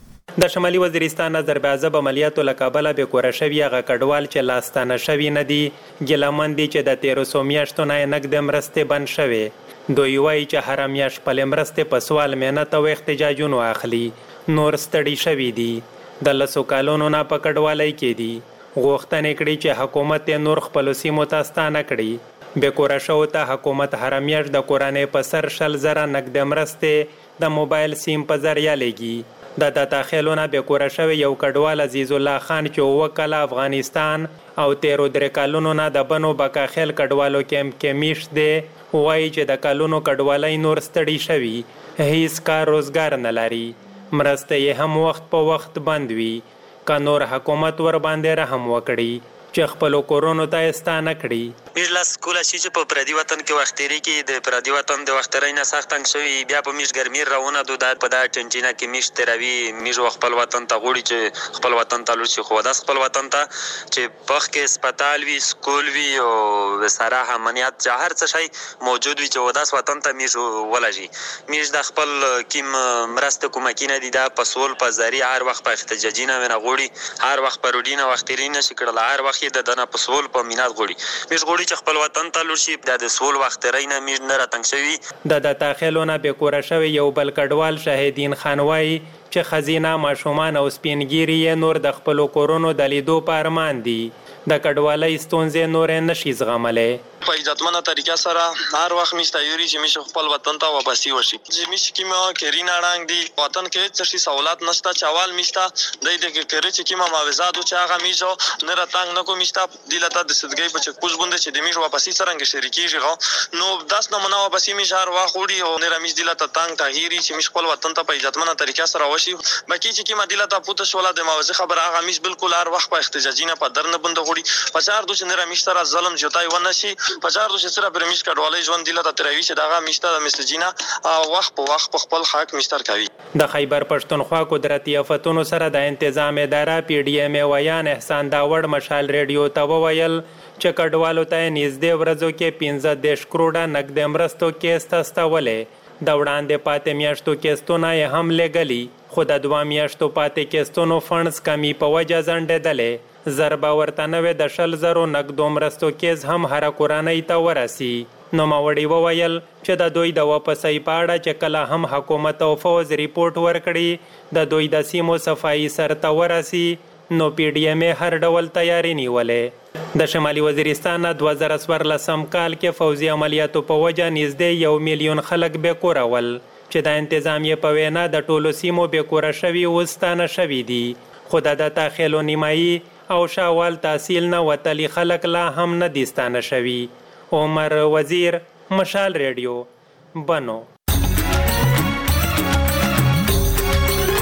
د شمالي وزیرستان نظر بعضب عملیاتو لکابل به کور شوی هغه کډوال چې لاستانه شوی نه دي ګلمن دي چې د تیرو سو میاشتو نه نقد مرسته بند شوی. دوی وایي چې هر میاش په مرسته په سوال مهنت او احتجاجونو اخلي نور ستړي شوی دي. د لسو کالونو نه په کډوالۍ کې دي غوښتنې کړي چې حکومت یې نور خپل سیمو ته ستانه کړي. بیکوره شو ته حکومت هر میاشت د کورانې په سر شل زره نقد مرسته د موبایل سیم په ذریعہ لګي. د داتا خیلونه بیکوره شوی یو کډوال عزیز الله خان چې وکاله افغانستان او تیرو درې کالونو نه د بنو بکا خیل کډوالو کیمپ کې میش دی. وایي چې د کالونو کډوالۍ نور ستړي شوي هیڅ کار روزګار نه لري. مرسته یې هم وخت په وخت بند وي. که نور حکومت ور باندې رحم وکړي چې خپل کورونو ته ستانه کړي. میش لاس کوله چې په پردي وطن کې وختيري کې د پردي وطن د وختري نه سخت تنګ شوی بیا په میش ګرمي راونه د په دا چنچینا کې میش تروي میش خپل وطن ته غوړي چې خپل وطن ته لوشي خو داس خپل وطن ته چې پخ کې هسپتال وی سکول وی او سره امنیت جهر څه شي موجود وي چې داس وطن ته میش ولږي. میش د خپل کیم مرسته کومه کینه دي د پسول په ذریعہ هر وخت په احتجاجینه ونه غوړي هر وخت په روډینه وختيري نه شکړل هر وخت د دنه پسول په مینات غوړي میش غوړي چې خپل وطن ته لوشي د سول وخت رینه میش نه راتنګ شوی. د داتا خیلونه به کور شوی یو بل کډوال شهیدین خان وای چې خزینه ماشومان او سپینګيري نور د خپل کورونو د لیدو په ارمان دي. د کډوالۍ ستونزې نور نشي زغملې. په عزتمنه طریقه سره هر وخت میشته یوري چې میش خپل وطن ته واپسی وشي. چې میش کیما کرینا رنګ دی وطن کې څه شي سہولت نشته چوال میشته د دې کې کری چې کیما معاوضات او چې هغه میشو نه راتنګ نه کو میشته دلته د سدګي په چک پوز بوند چې د میش واپسی څنګه شریکيږي نو داس نه منو واپسی میش هر وخت وړي او نه رمیش دلته تنګ تغیری چې میش خپل وطن ته په عزتمنه طریقه سره وشي. باقي چې کیما دلته پوت شولا د معاوضه خبر هغه میش بالکل هر وخت په احتجاجینه په درنه بند غوړي پچار دوه نه رمیش سره ظلم جوتای ونه شي پچار دوه سره پر میش کډوالۍ ژوند دلته تروي چې دغه میشته د مسجینا وخت په وخت په خپل حق مستر کوي. د خیبر پښتونخوا قدرتي آفتونو سره د تنظیم اداره پی ډی ایم ویان احسان داوړ مشال ریډیو ته وویل چې کډوالو ته نږدې ورځو کې پنځه دېرش کروڑه نقد مرستو کیسه استولې. د وړاندې پاتې میاشتو کیسونه یې هم لګلي خو د دوه میاشتو پاتې کیسونو فنډز کمی په وجه ځنډېدلې. ضربه ورته نوې د شل زرو نقدو مرستو کیس هم هر کورنۍ ته ورسي. نو ماوړي وویل چې د دوی د واپسۍ په اړه چې کله هم حکومت او فوز ریپورت ورکړي د دوی د سیمو صفایي سرته ورسي نو پی ډی ایم هر ډول تیاری نیولې. د شمالي وزیرستان نه دوه زره څوارلسم کال کې فوزي عملیاتو په وجه نږدې یو میلیون خلک بیکوره ول چې د انتظامیه په وینا د ټولو سیمو بیکوره شوي وستانه شوي دي. خو د داخلو نیمایي او شاوال تحصیل نه وتلی خلک لا هم نه دستانه شوي. عمر وزیر، مشال ریډیو، بنو.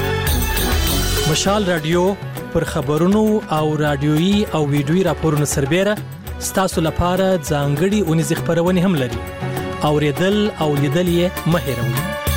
مشال رادیو پر خبرونو او رادیوي او ویډیوي راپورونو سربېره ستاسو لپاره ځانګړي اونیز خبرونه هم لري. اوریدل او لیدل یې مه هېروئ.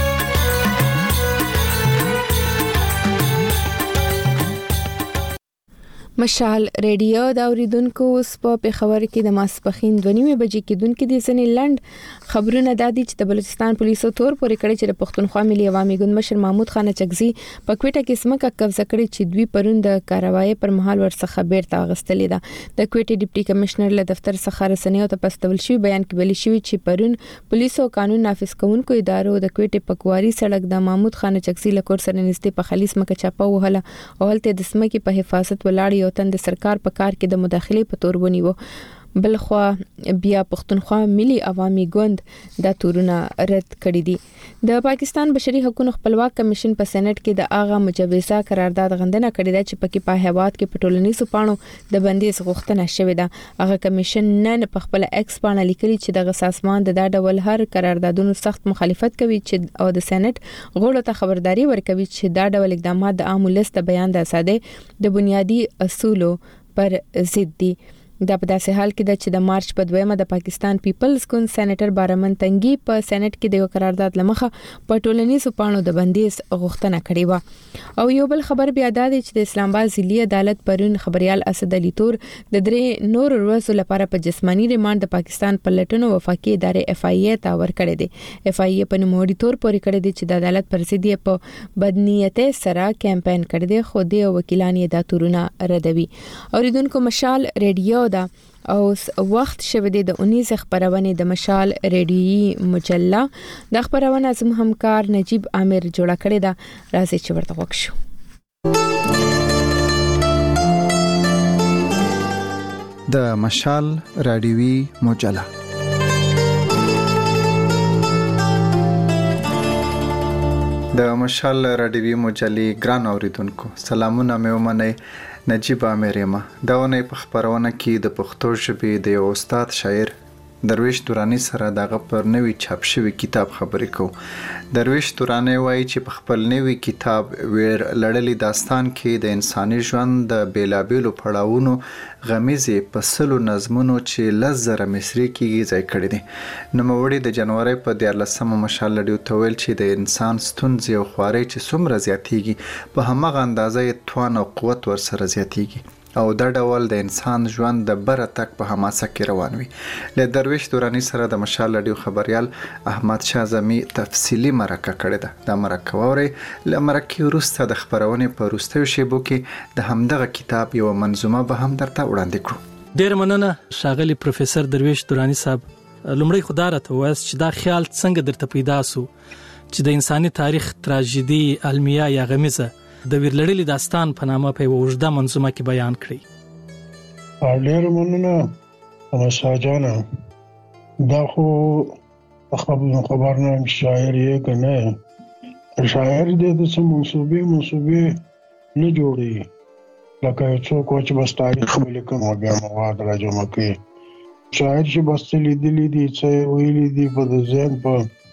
مشال ریډیو دا اوریدونکو اوس په پیښور کې د ماسپخین دوه نیمه بجې کې دونکو د ځنې لند خبرونه د دې چې د بلوچستان پولیسو تور پورې کړی چې د پښتونخوا ملي عوامي ګوند مشر محمود خان چغزي په کوټه کې سمکه قبضه کړې چې دوی پرون د کاروایی پر مهال ورڅخه بیرته غستلې ده. د کوټه ډیپټي کمشنر له دفتر څخه رسنیو ته پستول شوی بیان کې ویل شوی چې پرون پولیسو قانون نافذ کوونکو ادارو د کوټه پکواري سړک د محمود خان چغزي له کور سره نږدې په خلیص مکه چاپه وهله او هلته د سمکه په حفاظت ولاړ یو تن د سرکار په کار کې د مداخله په تور ونیو. بلخوا بیا پښتونخوا ملي عوامي ګوند د تورونه رد کړی دي. د پاکستان بشري حقوقو خپلواک کمیشن په سېنات کې د اغا مجوزه قرارداد غندنه کړې ده چې پکې په هیواد کې پټولنیسو پاڼو د بندیز غوښتنه شوې ده. اغا کمیشن نن په خپل ایکس باندې لیکلي چې د غساسمان د ډول هر قراردادونو سخت مخالفت کوي چې او د سېنات غړو ته خبرداري ورکوي چې دا ډول اقدامات د عام ولس د بیان د آزادۍ د بنیادی اصولو پر ضد دي. دا په داسې حال کې ده چې د مارچ په دویمه د پاکستان پیپلز ګوند سېنیټر بارمن تنګي په سېنات کې د یو قرارداد لمخه په ټولنیزو پاڼو د بندیز غوښتنه کړې و. او یو بل خبر بیا دا دی چې د اسلام آباد ضلعي عدالت پرون خبريال اسد علي تور د درې نور ورځو لپاره په جسمانی ریماند د پاکستان په لټونو وفاقي ادارې اف آی ای ته ورکړې دي. اف آی ای په نوموړي تور پورې کړې دي چې د عدالت پر ضد یې په بدنیته سره کمپاین کړی دی خو د وکیلان یې دا تورونه ردوي. اوریدونکو مشال ریډیو دا او وخت شوه د اونیز خبرونه د مشال ریډیوي مجله د خبرونه زم همکار نجیب عامر جوړه کړې ده. راځي چې ورته وښو. د مشال ریډیوي مجله د مشال ریډیوي مجلې ګران اوریدونکو سلامونه مې ومنئ. نجیب عامر یم. دا ونې په خبرونه کې د پښتو ژبې د یو استاد شاعر درویش تورانی سره دغه پر نوې چاپ شوی کتاب خبرې کوو. درویش تورانی وایي چې په خپل نوې کتاب ویر لړلې داستان کې د انساني ژوند د بیلابېلو پړاوونو غمیزې په سلو نظمونو چې لس زره مصري کېږي ځای کړی دي. نوموړي د جنوري په دیارلسمه مشال ریډیو ته ویل چې د انسان ستونزې او خوارۍ چې څومره زیاتېږي په همغه اندازه یې توان او قوت ورسره زیاتېږي او دا ډول د انسان ژوند د بره تک په حماسه کې روان وي. له درویش تورانی سره د مشال ریډیو خبريال احمد شاه زمي تفصیلی مرکه کړې ده. د مرکه ووري له مرکه وروسته د خبرونه په وروستیو شیبو کې د همدغه کتاب یو منظومه به هم درته وړاندې کړو. ډیر مننه ښاغلي پروفیسور درویش تورانی صاحب. لومړی خدای ته واس چې دا خیال څنګه درته پیدا سو چې د انساني تاریخ تراژیدي علمیه یا غمیزه د ویرلړلې داستان په نامه په وژده منظومه کې بیان کړی. ډېر مننه امشا جانا. دا خو خبر خبرنامه شاعر یې کنه شاعر دې د څه منسوبې منسوبې نه جوړي لکه څوک چې بس تاریخ ولیکم او بیا مواد راجمع کوي. شاعر چې بس لیدلې دي چې ویلي دي په د ځین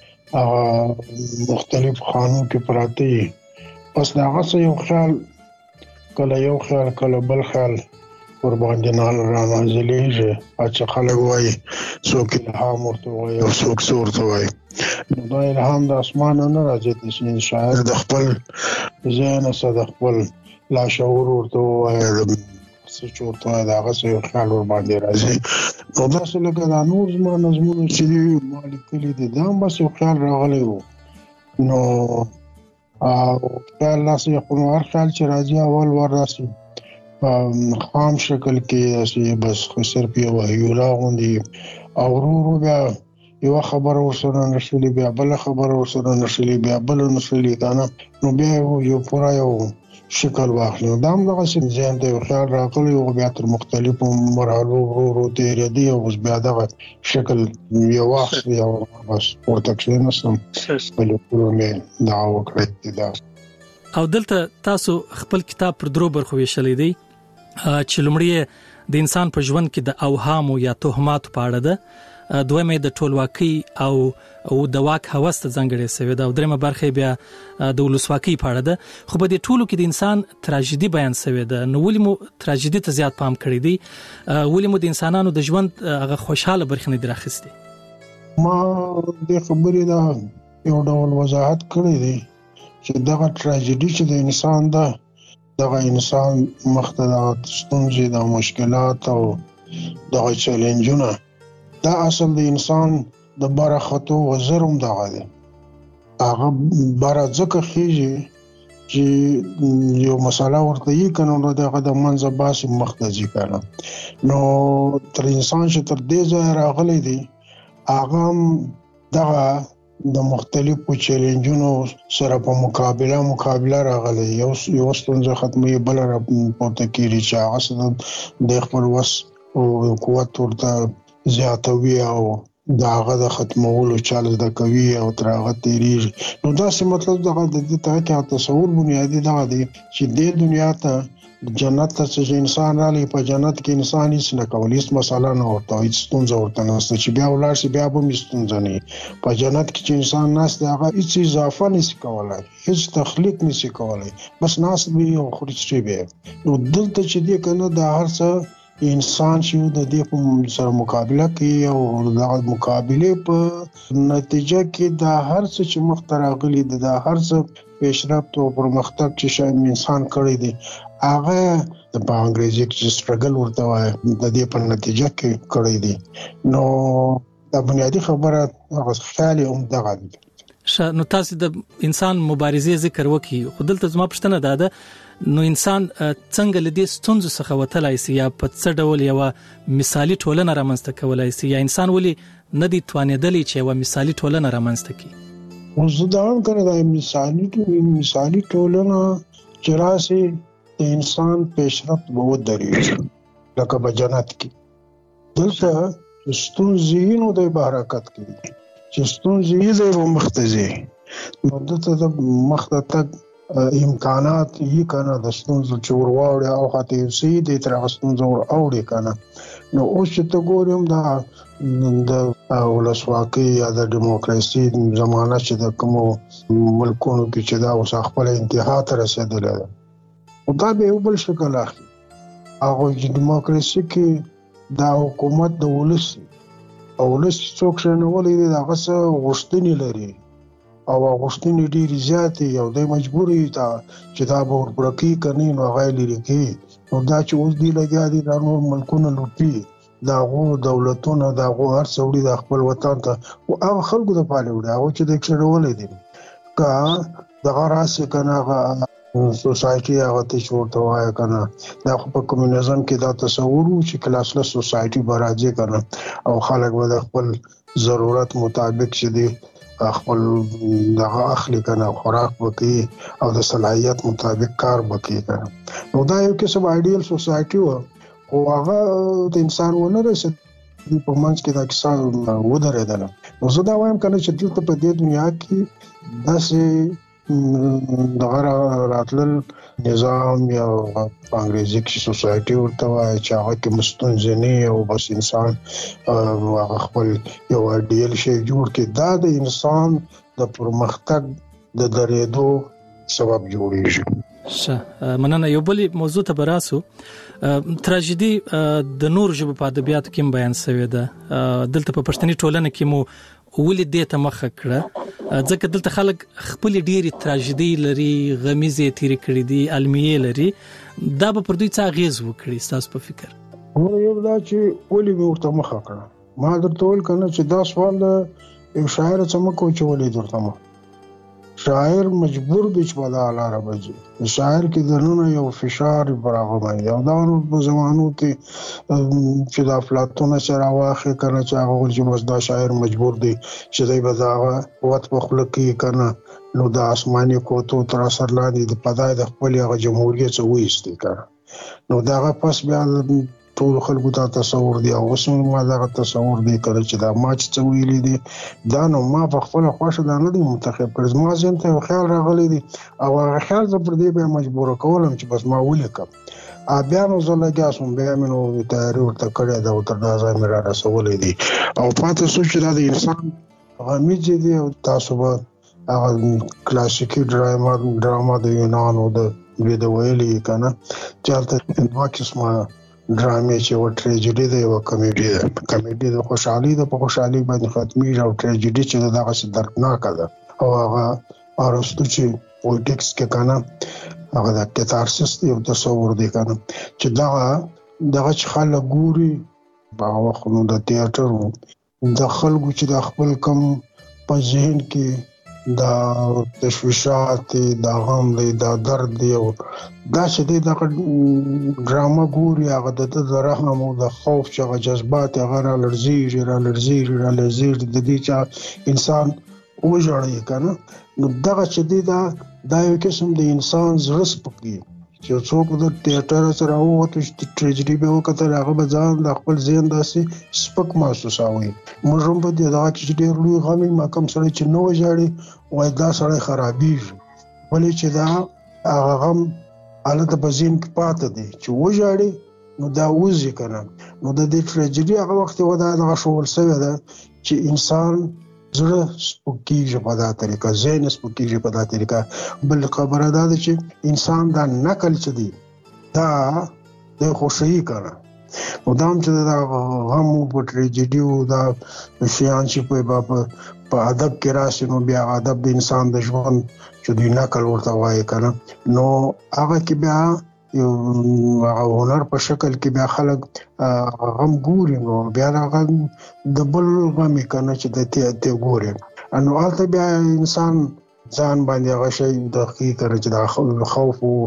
په مختلف خانو کې پراته پس دا غصه یو خیال کله یو خیال کله بل خیال ور باندې نال را نازلېږي چې خلک وایي څوک الهام ورته وایي او څوک څور ته وایي. نو دا الهام د اسمان نه راځي چې شاعر د خپل ذهن سره د خپل لاشعور ورته وایي څه چورته وایي دا غصه یو خیال ور باندې راځي. نو دا څه لکه دا نور زما نظمونه چې ما لیکلي دي دا هم بس یو خیال راغلی و. نو او خیال ناسي خو هر خیال چې راځي اول ور راسي خام شکل کې اسی بس خسر په وایولا غوندي او ورو ورو بیا یو خبر ورسره نشلي بیا بل خبر ورسره نشلي بیا بل نشلي دا نو بیا یو پورا یو شکل واخلو. دا هم دغه څه ځان ته خیال راغلی او بیا تر مختلفو مرحلو ورو ورو تیر دي او بیا دغه شکل یو وخت یو بس ورته کښینستم بل پورا مې دا وکړه دا. او دلته تاسو خپل کتاب پر درو برخو ویشلې دی چې لومړی د انسان په ژوند کې د اوهام یا توهمات په اړه ده دویمه د ټولواکۍ او او د واک هوس ته ځانګړې شوی دا، او درېمه برخه بیا د ولسواکۍ په اړه ده. خو په دې ټولو کې د انسان تراژیدي بیان شوی ده. نو ولې مو تراژیدي ته زیات پام کړی دی؟ ولې مو د انسانانو د ژوند هغه خوشاله برخه نه دراخستي؟ ما د خبرې دا یو ډول وضاحت کړی دی چې دغه تراژیدي چې د انسان ده، دغه انسان مخته د ستونزې، د مشکلات او دغه چیلنجونه، دا اصل د انسان د بره خطو وزر هم دغه دی. هغه بره ځکه خیږي چې یو مسله ورته یې کنه نو دغه د منځه باسي مخته ځي کنه. نو تر انسان چې تر دې ځای راغلی دی، هغه دغه د مختلفو چیلنجونو سره په مقابله مقابله راغلی. یو یو ستونزه ختموي، بل را پورته کېږي چې هغه څه د خپل وس او قوت ورته زیاتوي او د هغه د ختمولو چال زده کوي او تر هغه تېرېږي. نو داسې مطلب دغه د دې ته کې تصور بنیادي دغه دی چې دې دنیا ته جنت ته چې انسان رالی، په جنت کې انسان هیڅ نه کولی، هیڅ مسله نه ورته، هیڅ ستونزه ورته نشته چې بیا ولاړ شي بیا به هم ستونزه نه وي. په جنت کې چې انسان ناست دی هغه هیڅ اضافه نشي کولی، هیڅ تخلیق نشي کولی، بس ناست وي او خوري څه وي. نو دلته چې دی که نه د هر څه انسان چې د دې په سره مقابله کوي او د مقابلې په نتیجه کې د هر څه چې مخته راغلي دي، د هر څه پیشرفت او پرمختګ چې شاید انسان کړی دی، هغه په انګریزي کې سټرګل ورته وایي، د دې په نتیجه کې کړی دی. نو د بنیادی خبره هغه خیال هم دغه دی. نو تاسو د انسان مبارزې ذکر وکړي، خو دلته زما پوښتنه ده ده نو انسان څنګه له دې ستونزو څخه وتلای شي، یا په څه ډول یو مثالي ټولنه رامنځته کولای شي، یا انسان ولې نه دی توانېدلی چې یو مثالي ټولنه رامنځته کړي؟ اوس دا هم کنه دا مثالي مثالي ټولنه چې راشي د انسان پیشرفت به ودرېږي لکه په جنت کې. دلته ستونزې نو د حرکت کوي چې ستونزې یې مخته ځي، نو دلته د مخته تک امکانات یې کنه د ستونزو چې ورواړي او خاطر یې سي د تر ستونزو ور اوړي کنه. نو اوس چې ته ګورم دا د ولسواکۍ یا د دیموکراسي زمانه چې د کومو ملکونو کې چې دا اوس خپل انتها ته رسیدلې ده، او دا به یو بل شکل اخلي. هغه چې دیموکراسي کې دا حکومت د ولس او ولس څوک شنولې دي هغه څه غوښتنې لري او غوښتنې ډېرې زیاتې، او دی مجبور وي چې دا به ورپرکي کني نو هغه یې لرې کوي. نو دا چې اوس دی لګیا دي دا نور ملکونه لوټي، د هغو دولتونه د هغو هر څه وړي د خپل وطن ته، او هغه خلکو دپاره وړي، هغه چې د کښېنولی دي. که دغه راسې که نه هغه سوسایټي هغه ته چې ورته وایه که نه، دا خو په کمیونیزم کې دا تصور و چې کلاسلس سوسایټي به راځي که نه، او خلک به د خپل ضرورت مطابق چې دی خپل دغه اخلي کنه، خوراک وکي او د صلاحیت مطابق کار وکي کنه. نو دا یو قسم ایډیل سوسایټي و، خو هغه د انسان ونه رسید په منځ کې دا کیسه ودرېدله. نو زه دا وایم کنه چې دلته په دې دنیا کې داسې دغه راتلل نظام یا په انګریزي کې سوسایټي ورته وایي چې هغه کې ستونزې نه او بس انسان هغه خپل یو ایډیل شی جوړ کړي، دا د انسان د پرمختګ د درېدو سبب جوړیږي. ښه، مننه. یو بل موضوع ته براسو، تراژیدي د نور ژبو په ادبیاتو کې بیان شوی ده. دلته په پښتني ټولنه کې مو ولې دې ته مخه کړه؟ ځکه دلته خلک خپل ډېری تراژیدي لري، غمیزې تیرې کړې دي، المیې لري. دا به پر دوی څه اغېز وکړي ستاسو په فکر؟ نو یو دا چې ولې مې ورته مخه کړه، ما درته ویل که نه چې دا سوال د یو شاعر څه مه کوو چې ولې درته مخه. شاعر مجبور دی چې په دغه لاره وځي. شاعر کې دننه یو فشار پر هغه باندې، او دا نور په زمانو کې چې د افلاطون چې راواخلي که نه، چې هغه ویل چې بس دا شاعر مجبور دی چې دی به د هغه قوت په خوله کې که نه، نو د آسماني کوتو تر اثر لاندې د پدای د خپلې هغه جمهوریت څه وایستې که نه، نو د هغه پس بیا ټول خلکو ته تصور دی، او اوس ما دغه تصور دی کله چې دا ما چې څه ویلي دي دا نو ما په خپله خوښه دا نه دی منتخب کړی، زما ذهن ته یو خیال راغلی دی او هغه خیال زه پر دې بیا مجبوره کولم چې بس ما ولیکم. ا بیا نو زله ګاسم بیا مې نو تیاری ورته کړی دا تر دا ځای مې را رسولې دي او پاتې سوچ دا د انسان غمیز دي او تاسو به هغه کلاسیکي ډراما ډراما د یونانو د ویډیو ویلې کنه چالتته دوه قسمه ډرامې چې و ټریجډي دی او کامیډي ده. کامیډي د خوشحالي د په خوشحالي باندې ختمي او ټریجډي چې دغه څه دردناک ده او هغه ارستو چې پولیټکس کې کنه هغه د کتارسس دی او تصور دی کنه چې دغه دغه چې خلک ګوري هغه وخت نو د تیاتر د خلکو چې د خپل کم په ذهن کې دا تشویشات دا غم دی دا درد دی او دا چې دی دغه ډراما ګوري هغه د رحم او د خوف چې هغه جذبات هغه را لړزیږي را لړزیږي را لړزیږي د دې چې انسان وژړی کنه نو دغه چې دی دا دا یو قسم د انسان زړه سپکوي چې څوک د تیاتر سره ووتو چې ټریجډي به وکړي هغه به ځان د خپل ذهن داسې سپک محسوسوي. موږ هم په دې دغه کې ډېر لوی غم ما کم سره چې نه وژاړي وای دا سړی خرابېږي ولې چې دا هغه غم حالت په ذهن کې پاتې دی چې وژاړي نو دا وځي کنه نو د دې ټریجډي هغه وخت و دا دغه شول سوی ده چې انسان زړه سپکیږي په دا طریقه ذهن سپکیږي په دا طریقه. بل خبره ده چې انسان دا نقل چې دی دا د خوشحالي کنه او دا هم چې دا غم په ټریجډي او دا شیان چې په په ادب کې راشي نو بیا ادب د انسان د ژوند چې دی نقل ورته وایي کنه نو هغه کې بیا یو هنر په شکل کې بیا خلک غم ګوري نو بیا هغه د بل غم کنه چې د ته ګوري نو هلته بیا انسان ځان باندې هغه شی د حقیقت چې د خوف او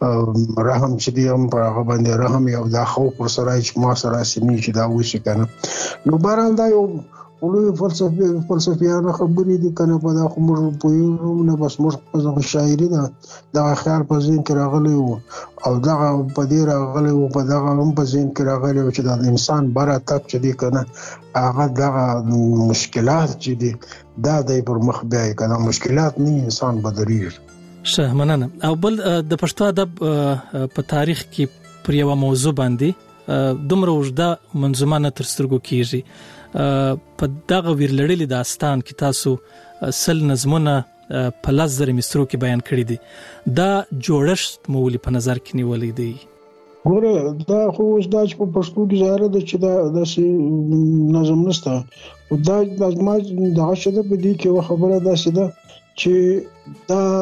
رحم چې دی هم په هغه باندې رحم یو د خوف پر سره چې ما سره سمي چې دا وشي کنه نو بهرحال دا یو ولې فلسفي فلسفيانه خبرې دي کنه په دا خو موږ په یو نه بس موږ په شاعري دا د خیال په ذهن کې راغلی او دا په دې راغلی او په دا هم په ذهن کې راغلی چې د انسان بره تک چې دی کنه هغه د مشکلات چې دي دا د پر مخ بیا کنه مشکلات نه انسان بدريږي. شه مننه. او بل د پښتو ادب په تاریخ کې پر یو موضوع باندې دومره وجده منظومه نه تر سترګو کیږي په دغه ویرلړلې داستان کې تاسو سل نظمونه په لزر مسترو کې بیان کړی دي دا جوړښت مولي په نظر کې نیولې دی ګوره دا خو اوس دا چې په پښتو کې ظاهر ده چې دا داسې نظم نشته او دا د ما دغه شته په دې کې خبره داسې ده چې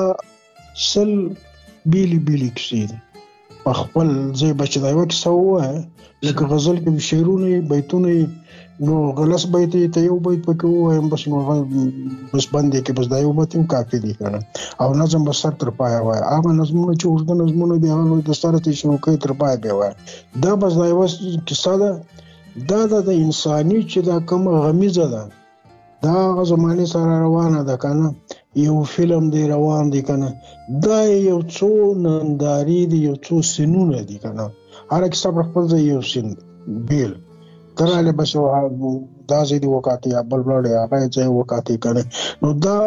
دا سل بیلی بیلی کیسې په خپل ځای بچ دا یو څه وای لکه غزل کې شعرونه بیتونه نو غلس بیت ته یو بیت پکې وایم بس نو بس باندې کې بس دا یو بیت کافي دی کنه او نظم بس سر تر پای وای هغه نظمونه چې ورته نظمونه دی هغه د سره ته شنو کوي تر پای دی وای دا بس دا یو کیسه ده دا د انساني چې دا کوم غمیزه ده دا زمانه سره روانه ده کنه یو فلم دی روان دی کنه دا یو څو ننداري دی یو څو سینونه دی کنه هر کیسه پر خپل ځای یو سین بیل تراله بس دا زیدي وکاتي یا بل بل هغه ځای وکاتي کنه نو دا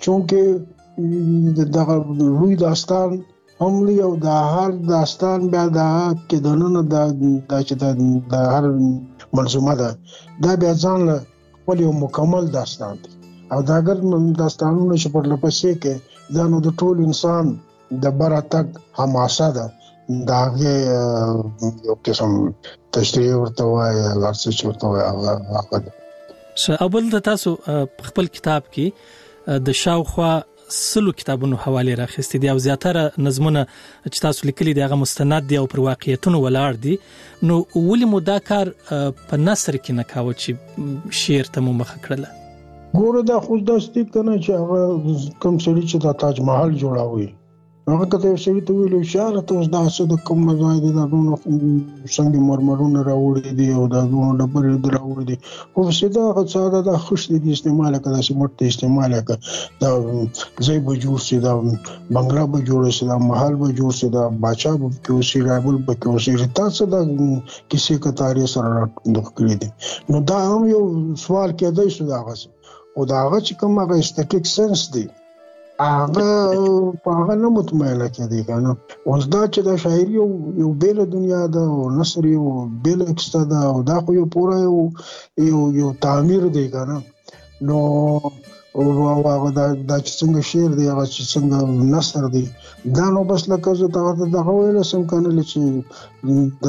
چونکه دغه لوی داستان هم یو د هر داستان بیا دا کې دنه دا چې د هر منظومه ده دا بیا ځان خپل یو مکمل داستان دی او دا اگر داستانونه چې پر لپسې کې دا نو د ټول انسان د بره تک حماسه ده دا یو قسم تشریح ورته وایي لارڅ ورته وایي هغه ش اول د تاسو خپل کتاب کې د شاوخوا سلو کتابونو حواله راخستې دي او زیاتره نظمونه چې تاسو لیکلي دي هغه مستند دي او پر واقعیتونو ولاړ دي نو ولې مو دا کار په نثر کې نه کاوه چې شعر ته مو مخ کړل ګوره دا خو د ستې کنه چې هغه کوم سړي چې د تاج محل جوړاوي هغه کته سړي ته ویلو اشاره ته اوس دا څه د کوم مزاید دا نو څنګه مرمرونه راوړي دي او دا نو ډبرې راوړي دي خو سیده هغه ساده د خوش دي استعمال کړه چې موټ استعمال کړه دا ځای به جوړ شي دا بنگلا به جوړ شي دا محل به جوړ شي دا باچا به کې شي رابل به کې شي تاسو دا کسی کتاري سره دغ کړی دي نو دا هم یو سوال کېدای شو دا غس او دا هغه چې کوم هغه استټیک سنس دی هغه په هغه نه مطمئنه کېدی کنه. اوس دا چې د شاعري یو یو بیل دنیا ده او نثر یو بیل کیسه ده او دا خو یو پوره یو یو یو تعمیر دی کنه. نو او هغه دا چې څنګه شعر دی هغه چې څنګه نثر دی دا نو بس لکه زه دغه ویل سم کنه چې د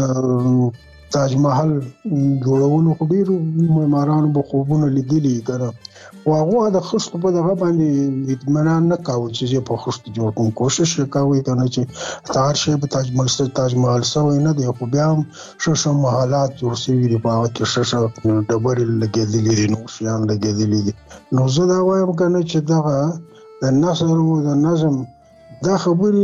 تاج محل جوړولو خو ډېرو معمارانو به خوبونه لیدلي کنه. او هغه د خښتو په دغه باندې اطمینان نه کاوه چې زه په خښتو جوړ کوم. کوشش وکاوه کنه چې هر شی په تاج محل سره تاج محل سوی نه دی، خو بیا هم ښه ښه محلات جوړ شوي دي، په هغه کې ښه ښه ډبرې لګېدلي دي، نور شیان لګېدلي دي. نو زه دا وایم کنه چې دغه د نثر او د نظم دا خبرې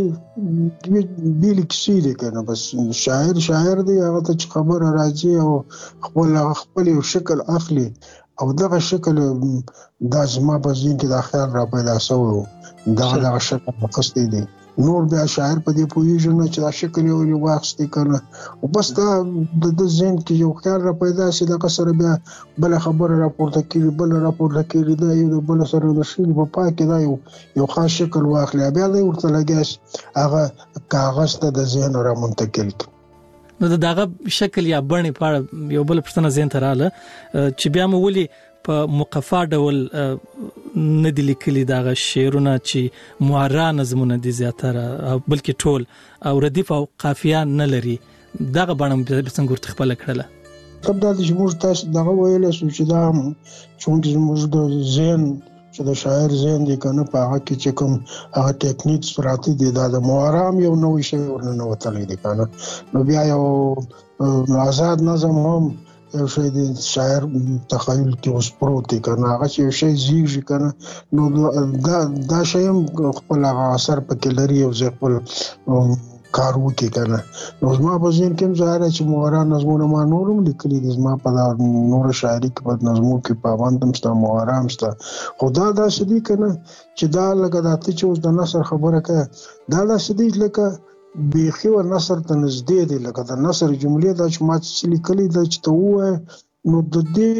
بیلې کیسې دي کنه. بس شاعر شاعر دی، هغه ته چې خبره راځي او خپل خپل یو شکل اخلي او دغه شکل دا زما په ذهن کې دا خیال را پیدا شوی و، دغه دغه شکل مخستی دی. نور بیا شاعر په دې پوهېږي نه چې دا شکل یې ولې واخیستی کنه. او بس دا د ذهن کې یو خیال را پیدا شي، دغه سره بیا بله خبره راپورته کېږي بله راپورته کېږي، دا یو د بله سره د شي په پای کې دا یو یو خاص شکل واخلي، بیا دی ورته لګیا شي هغه کاغذ ته د ذهن را منتقل کړي. نو دغه شکل یا بڼې په اړه یو بل پوښتنه ذهن ته رااله چې بیا مو ولې په مقفا ډول نه دي لیکلي دغه شعرونه چې معرا نظمونه دي زیاتره بلکې ټول او ردیف او قافیه نه لري، دغه بڼه څنګه ورته خپله کړله؟ طب دا چې موږ تاسو دغه ویلی سو چې دا چونکې زموږ د ذهن چې د شاعر ذهن دی کنه په هغه کې چې کوم هغه ټیکنیکس پراته دي دا د معرام یو نوی شی ورننوتلی دی کنه. نو بیا یو آزاد نظم هم یو شی د شاعر تخیل کې اوس پروت دی کنه، هغه چې یو شی زیږي کنه نو دا دا شی هم خپل هغه اثر پکې لري او زه خپل کار وکړي کنه. نو زما په ذهن کې هم ظاهره چې معرا نظمونه ما نور هم لیکلي دي، زما په نور شاعري کې په نظمو کې پابند هم شته، معرا هم شته، خو دا داسې دي کنه چې دا لکه دا ته چې اوس د نثر خبره کوې دا داسې دي لکه بیخي و نثر ته نږدې دي، لکه د نثر جملې دا چې ما چې لیکلي دا چې ته ووایې نو د دې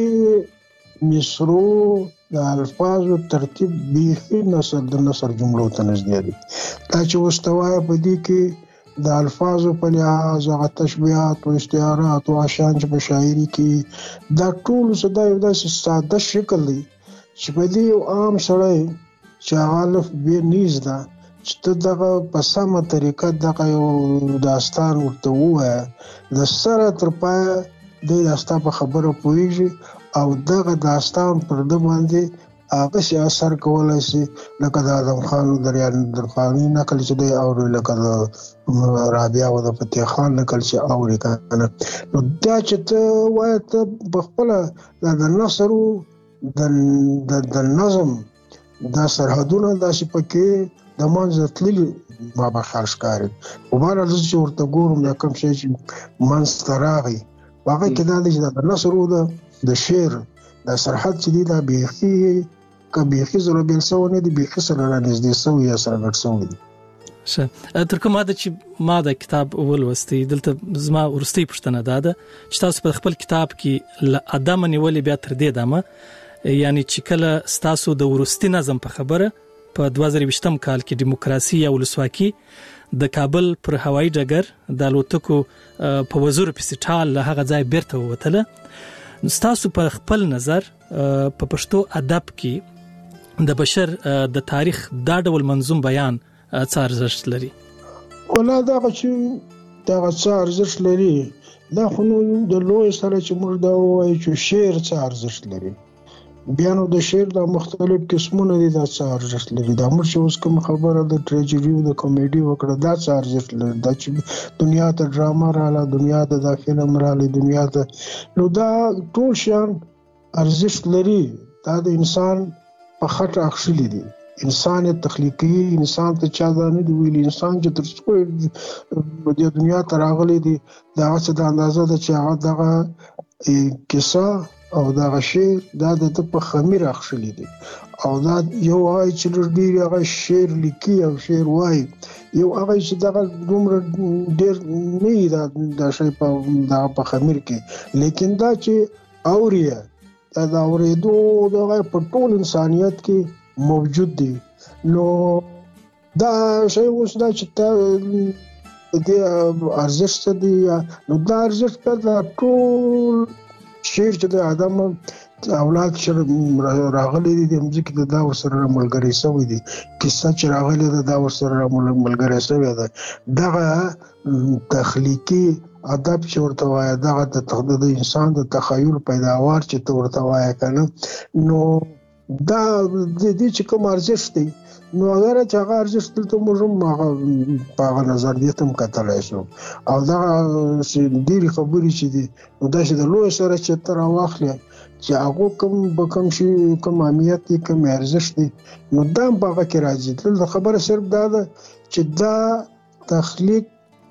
مصرو د الفاظو ترتیب بیخي نثر د نثر جملو ته نږدې دي. دا چې اوس ته وایې په دې کې د الفاظو په لحاظ هغه تشبیهات او استعارات او اشعار چې په شاعري کې دا ټول څه دا یو داسې ساده شکل دی چې په دې یو عام سړی چې هغه الف بې نیز ده چې ته دغه په سمه طریقه دغه یو داستان ورته ووایه د سره تر پایه دی دا ستا په خبره پوهېږي او دغه داستان پر ده باندې هغه شي اثر کولی شي لکه د اعظم خان دریا درخاني نقل چې دی اوري، لکه د رابعه او د فتح خان نقل چې اوري کنه. نو دا چې ته وایې ته پخپله د نثر د نظم دا سرحدونه داسې پکې د منځه تللي ما به خیال ښکاري. خو بهرحال زه چې ورته ګورم دا کوم شی چې منځته راغی هغه کې دا دی چې د نثر او د شعر دا سرحد چې دی دا بیخي که بیخي سره بیل سوی نه دی، بیخي سره رانږدې سوی یا سره ګډ سوی دی. ښه تر کومه حده چې ما د کتاب ولوستی دلته زما وروستۍ پوښتنه دا ده چې تاسو په خپل کتاب کې له ادمه نیولې بیا تر دې دمه یعنی چې کله ستاسو د وروستي نظم په خبره په دوه زره یوویشتم کال کې دیموکراسي یا ولسواکي د کابل پر هوایي ډګر د الوتکو په وزر پسټال له هغه ځای بیرته ووتله. ستاسو په خپل نظر په پښتو ادب کې د بشر د تاریخ دا ډول منظوم بیان څه ارزښت لري؟ ولا دا چې دا څه ارزښت لري دا خو نو د لوی سره چې موږ دا وایو چې شعر څه ارزښت لري، بیا نو د شعر د مختلف قسمونه دي دا څه ارزښت لري. دا موږ چې اوس کوم خبره د ټریجډي او د کامیډي وکړه دا څه ارزښت لري، دا چې دنیا ته ډراما رااله، دنیا ته دا فلم رااله، دنیا ته نو دا ټول شیان ارزښت لري. دا د انسان په خټه اخښلي دي، انسان تخلیقي انسان ته چا دا نه دی ویلي، انسان چې تر څو د دنیا ته راغلی دی دا څه د اندازه ده چې هغه دغه کیسه او دغه شعر دا د ته په خمیر اخښلي دي او دا یو هغه چې ډېر هغه شعر لیکي او شعر وایي، یو هغه چې دغه دومره ډېر نه وي دا شی په دغه په خمیر کې، لیکن دا چې اوري دا د اورېدو دغه په ټول انسانیت کې موجود دی. نو دا شی اوس دا چې تا د ارزښت دی نو دا ارزښت په ټول شیر چې د ادم اولاد چې راغلي دي د مځکې د دا ورسره ملګری شوی دي کیسه چې راغلي ده دا ورسره ملګری شوی ده دغه تخلیقي ادب چې ورته وایي دغه د تخلیق د انسان د تخیل پیداوار چې ته ورته وایي کنه نو دا د دې چې کوم ارزښت دی نو اگر چې هغه ارزښت دلته موږ هم هغه په هغه نظریه هم کتلی شو او دغه ډېرې خبرې چې دي نو داسې د لوی سره چې ته راواخلې چې هغو کوم به کوم شي کوم اهمیت دی کوم ارزښت دی نو دا هم په هغه کې راځي دلته خبره صرف دا ده چې دا تخلیق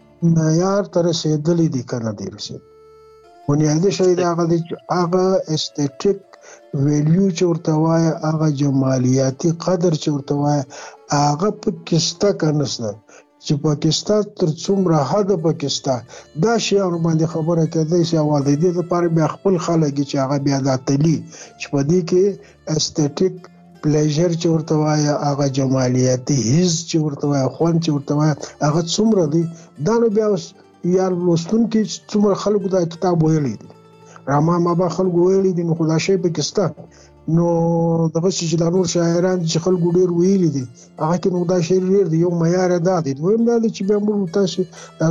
معیار ته رسېدلی دی که نه دی رسېدلی بنیادي شی د هغه دی چې هغه استیټیک ویلیو چې ورته وایي هغه جمالیاتي قدر چې ورته وایي هغه پکې شته که نشته چې پاکستان تر څومره حده پاکستان دا شیانو باندې خبره کېدی شي او د دې لپاره بیا خپل خلک چې هغه بیا دا تلي چې په دې کې استیټیک پلیژر چې ورته وایي هغه جمالیاتي حس چې ورته وایي خوند چې ورته وایي هغه څومره دی دا نو بیا یا لوستونکي څومره خلکو دا کتاب ویلی دي راما مابا خلکو ویلی دي نو خو دا شی پاکستان نو دغه چې دا نور شاعران چې خلکو ډېر ویلي دي هغه کې نو دا شی ډېر دی یو معیار دا دی دویم دا دی چې بیا موږ تاسو دا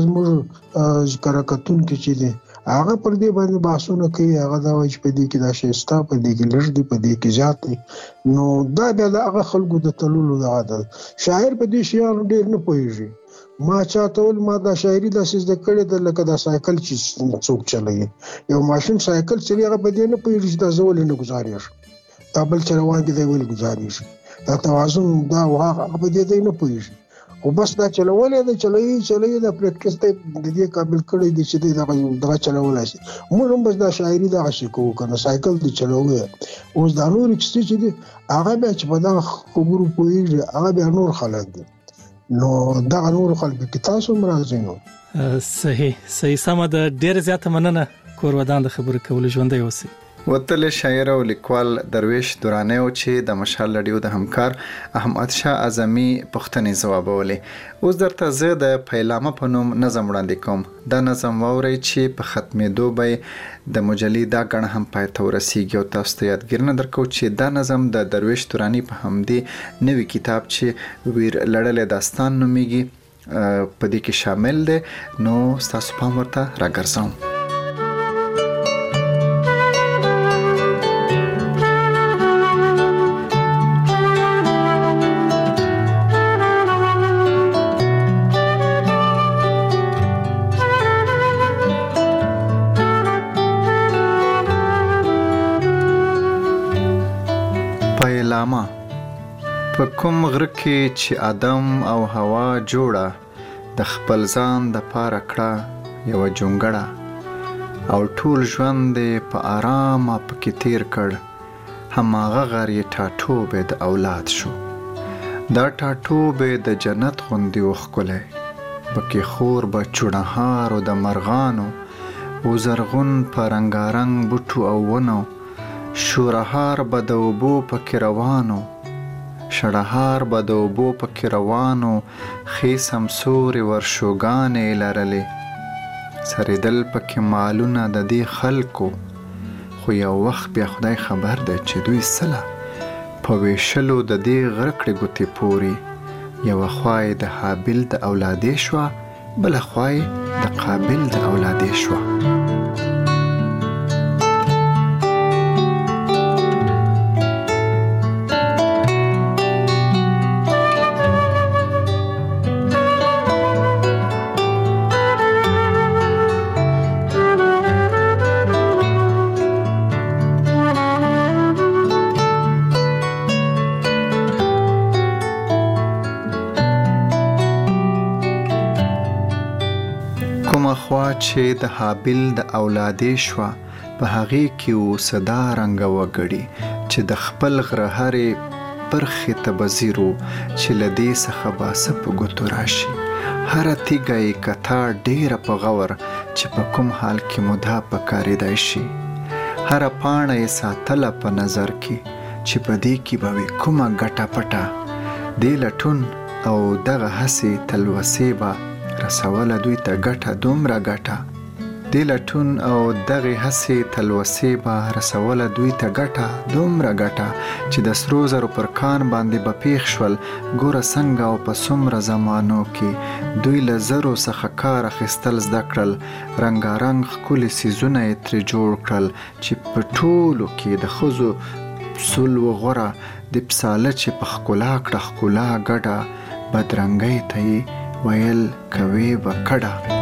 زموږ کره کتونکي چې دي هغه پر دې باندې بحثونه کوي هغه دا وایي چې په دې کې دا شی شته په دې کې لږ دی په دې کې زیات دی نو دا بیا د هغه خلکو د تللو دغه ده شاعر په دې شیانو ډېر نه پوهېږي ما چاته ول ما دا شاعري داسې زده کړې ده لکه دا سایکل چې څوک چلوي یو ماشین سایکل چلوي هغه په دې نه پوهېږي چې دا زه ولې نه ګزارېږم دا بل چې روان دي دی ولې ګزارېږي دا توازن دا هغه په دې دی نه پوهېږي خو بس دا چلولی دی چلوي چلوي دا پریکټس دی د دې قابل کړی دی چې دی دغه دغه چلولی شي موږ هم بس دا شاعري دغسې کوو که نه سایکل دی چلوي اوس دا نورې کیسې چې دي هغه بیا چې په دغه خبرو پوهېږي هغه بیا نور خلک دي نو دغه نور خلک کې تاسو هم راځئ نو صحیح صحیح سمه ده ډېره زیاته مننه کور ودان د خبرو کولو ژوندی اوسئ وتل شاعر او لیکوال درویش درانی او چې د مشال رادیو د همکار احمد شاه اعظمي پښتنې ځوابولې اوس درته زه د پیلامه په نوم نظم وړاندې کوم دا نظم واورئ چې په ختمېدو به د مجلې دا ګڼه هم پای ته ورسیږي او تاسو ته یادګیرنه درکو چې دا نظم د درویش درانی په همدې نوي کتاب چې ویر لړلې داستان نومیږي په دې کې شامل دی نو ستاسو پام ورته راګرځوم په کوم غره کې چې آدم او حوا جوړه د خپل ځان د پاره کړه یو جونګړه او ټول ژوند په آرام پکې تیر کړ هماغه غر یې ټاټوبې د اولاد شو دا ټاټوبې د جنت غوندې وښکلی پکې خور به چوڼهارو د مرغانو و زرغون په رنګارنګ بوټو او ونو شورهار به د اوبو پکې روانو شړهار به د اوبو پکې روانو ښې سمسورې ورشوګانې لرلې سرېدل پکې مالونه د دې خلکو خو یو وخت بیا خدای خبر دی چې دوی سله په ویشلو د دې غره کړې ګوتې پورې یوه خوا یې د حابل د اولادې شوه بله خوا یې د قابل د اولادې شوه چې د حابل د اولادې شوه په هغې کې اوسه دا رنګه وګړي چې د خپل غره هرې برخې ته به ځیرو چې له دې څخه به څه په ګوتو راشي هره تیږه یې کتا ډېره په غور چې په کوم حال کې مو دا پکارېدای شي هره پاڼه یې ساتله په نظر کې چې په دې کې به وي کومه ګټه پټه دې لټون او دغه هڅې تلوسې به رسوله دوی ته ګټه دومره ګټه دې لټون او دغه هڅې تلوسې به رسوله دوی ته ګټه دومره ګټه چې د سرو زرو پر کان باندې به پیښ شول. ګوره څنګه او په څومره زمانو کې دوی له زرو څخه کار اخیستل زده کړل. رنګارنګ ښکلي څیزونه یې ترې جوړ کړل چې په ټولو کې د ښځو سلو غوره د پساله چې په ښکلا کړه ښکلا ګډه بدرنګۍ ته یې ویل کوي به کډه.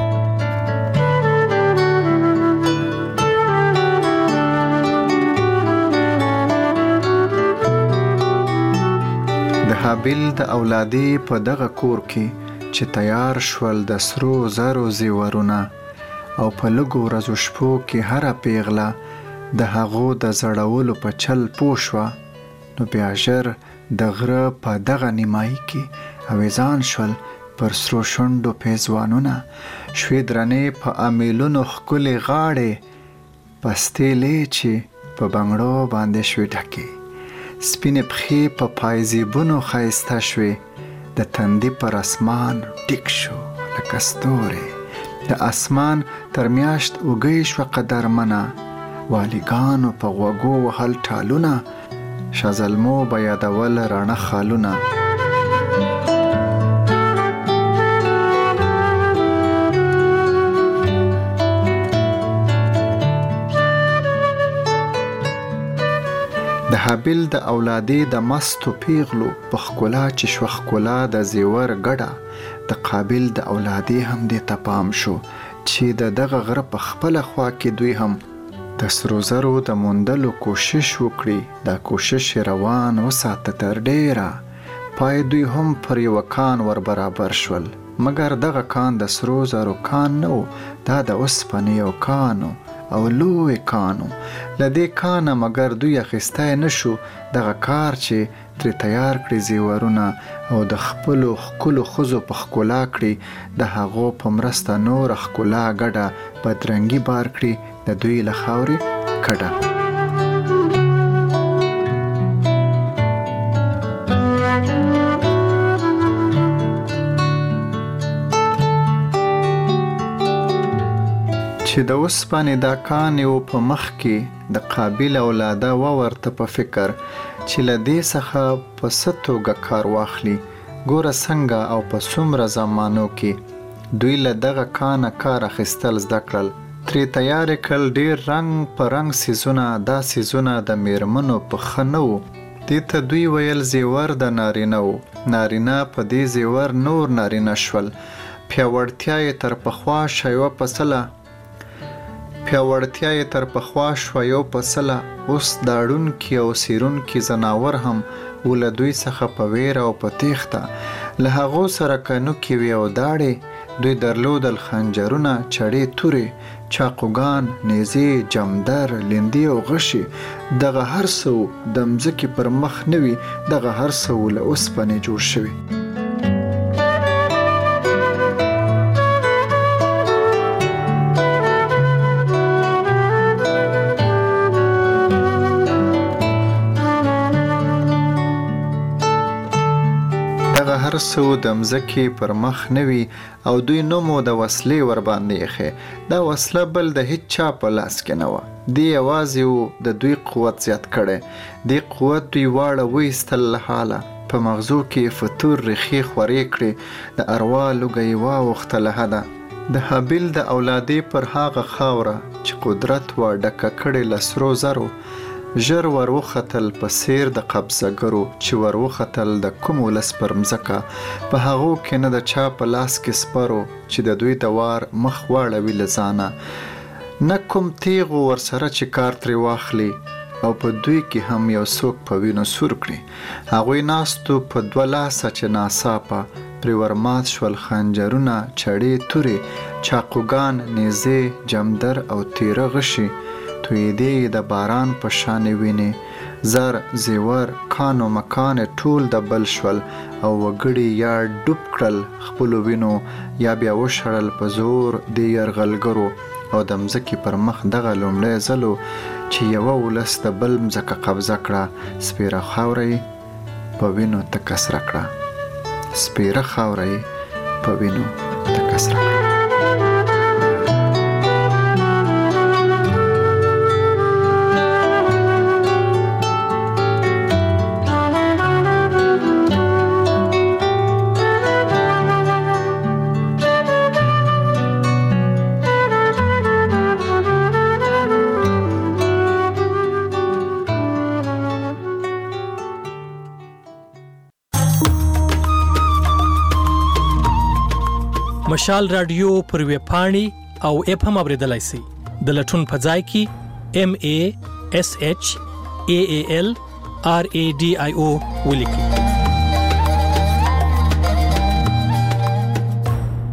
د حابیل د اولادې په دغه کور کې چې تیار شول د سرو زرو زیورونه او په لږو ورځو شپو کې هره پیغله د هغو د زړولو په چل پوه شوه، نو بیا ژر د غره په دغه نیمایي کې اویزان شول پر سرو شونډو پیزوانونه، شوې درنې په امیلونو ښکلې غاړې پستېلې چې په بنګړو باندې شوې ډکې، سپینې پښې په پایزیبونو ښایسته شوې، د تندي پر اسمان ټیک شو لکه ستورې، د اسمان تر میاشت اوږۍ شوه قدرمنه، والیګانو په غوږو وهل ټالونه، شازلمو به یادول رڼه خالونه. د حابیل د اولادې د مستو پیغلو په ښکلا چې شوه ښکلا د زیور ګډه، د قابل د اولادې هم دې ته پام شو چې د دغه غره په خپله خوا کې دوی هم د سرو زرو د موندلو کوشش وکړي. دا کوشش روان وساته تر ډیره، پای دوی هم پر یوه کان ور برابر شول، مګر دغه کان د سرو زرو کان نه و، دا د اوسپنې یو کان او لوی کانو. له دې کانه مګر دوی اخیستی نه شو دغه کار چې ترې تیار کړي زیورونه او د خپلو ښکلو ښځو په ښکلا کړي، د هغو په مرسته نوره ښکلا ګډه بدرنګي بار کړي د دوی له خاورې کډه. چې د اوسپنې دا کان یو په مخ کې د قابل اولاده وورته په فکر چې له دې څخه په څه توګه کار واخلي. ګوره څنګه او په څومره زمانو کې دوی له دغه کانه کار اخیستل زده کړل، ترې تیار کړل ډېر رنګ په رنګ څیزونه. دا څیزونه د میرمنو په ښه نه وو، دې ته دوی ویل زیور د نارینه وو. نارینه په دې زیور نور نارینه شول، پیاوړتیا یې تر پخوا شوه پسله پیاوړتیا یې تر پخوا شوه یو پسله، اوس داړونکي او سیرونکي زناور هم و له دوی څخه په ویره او په تیښته. له هغو سره کنوکې وې او داړې، دوی درلودل خنجرونه، چړې، تورې، چاقوګان، نیزې، جمدر، لیندې او غشې. دغه هر څه د مځکې پر مخ نه وي، دغه هر څه له اوسپنې جوړ شوي. هر څه د مځکې پر مخ نه وي او دوی نوم د وسلې ور باندې ایښی. دا وسله بل د هیڅ چا په لاس کې نه وه، دې یوازې و د دوی قوت زیات کړی. دې قوت دوی واړه وایستل له حاله، په مغزو کې فتور ریښې خورې کړې، د اروا لوږه یې واوښته له حده. د حابیل د اولادې پر هغه خاوره چې قدرت وه ډکه کړې له سرو زرو، ژر ور وختل په سیر د قبضهګرو چې ور وختل د کوم ولس پر مځکه، په هغو کې نه د چا په لاس کې سپرو چې د دوی د وار مخ واړوي له ځانه، نه کوم تیغو ورسره چې کار ترې واخلي او په دوی کې هم یو څوک په وینو سور کړي. هغوی ناستو په دوه لاسه چې ناڅاپه پرې ورمات شول خنجرونه، چړې، تورې، چاقوګان، نیزې، جمدر او تیره غشي. تویدې د باران په شانې وینې، زر، زیور، کان و مکان ټول د بل شول او وګړي یا ډوب کړل خپلو وینو یا بیا وشړل په زور د یرغلګرو. او د مځکې پر مخ دغه لومړی ځلو چې یوه ولس د بل مځکه قبضه کړه، سپیره خاوره یې په وینو تکه سره کړه. سپیره خاورې په وینو تکسره کړه. مشال رادیو پر ویب پاڼې او اپ هم اوریدلای شئ. د لټون په ځای کې ام ای اس ایچ ای ای ال آر ای ډي آی او ولیکئ.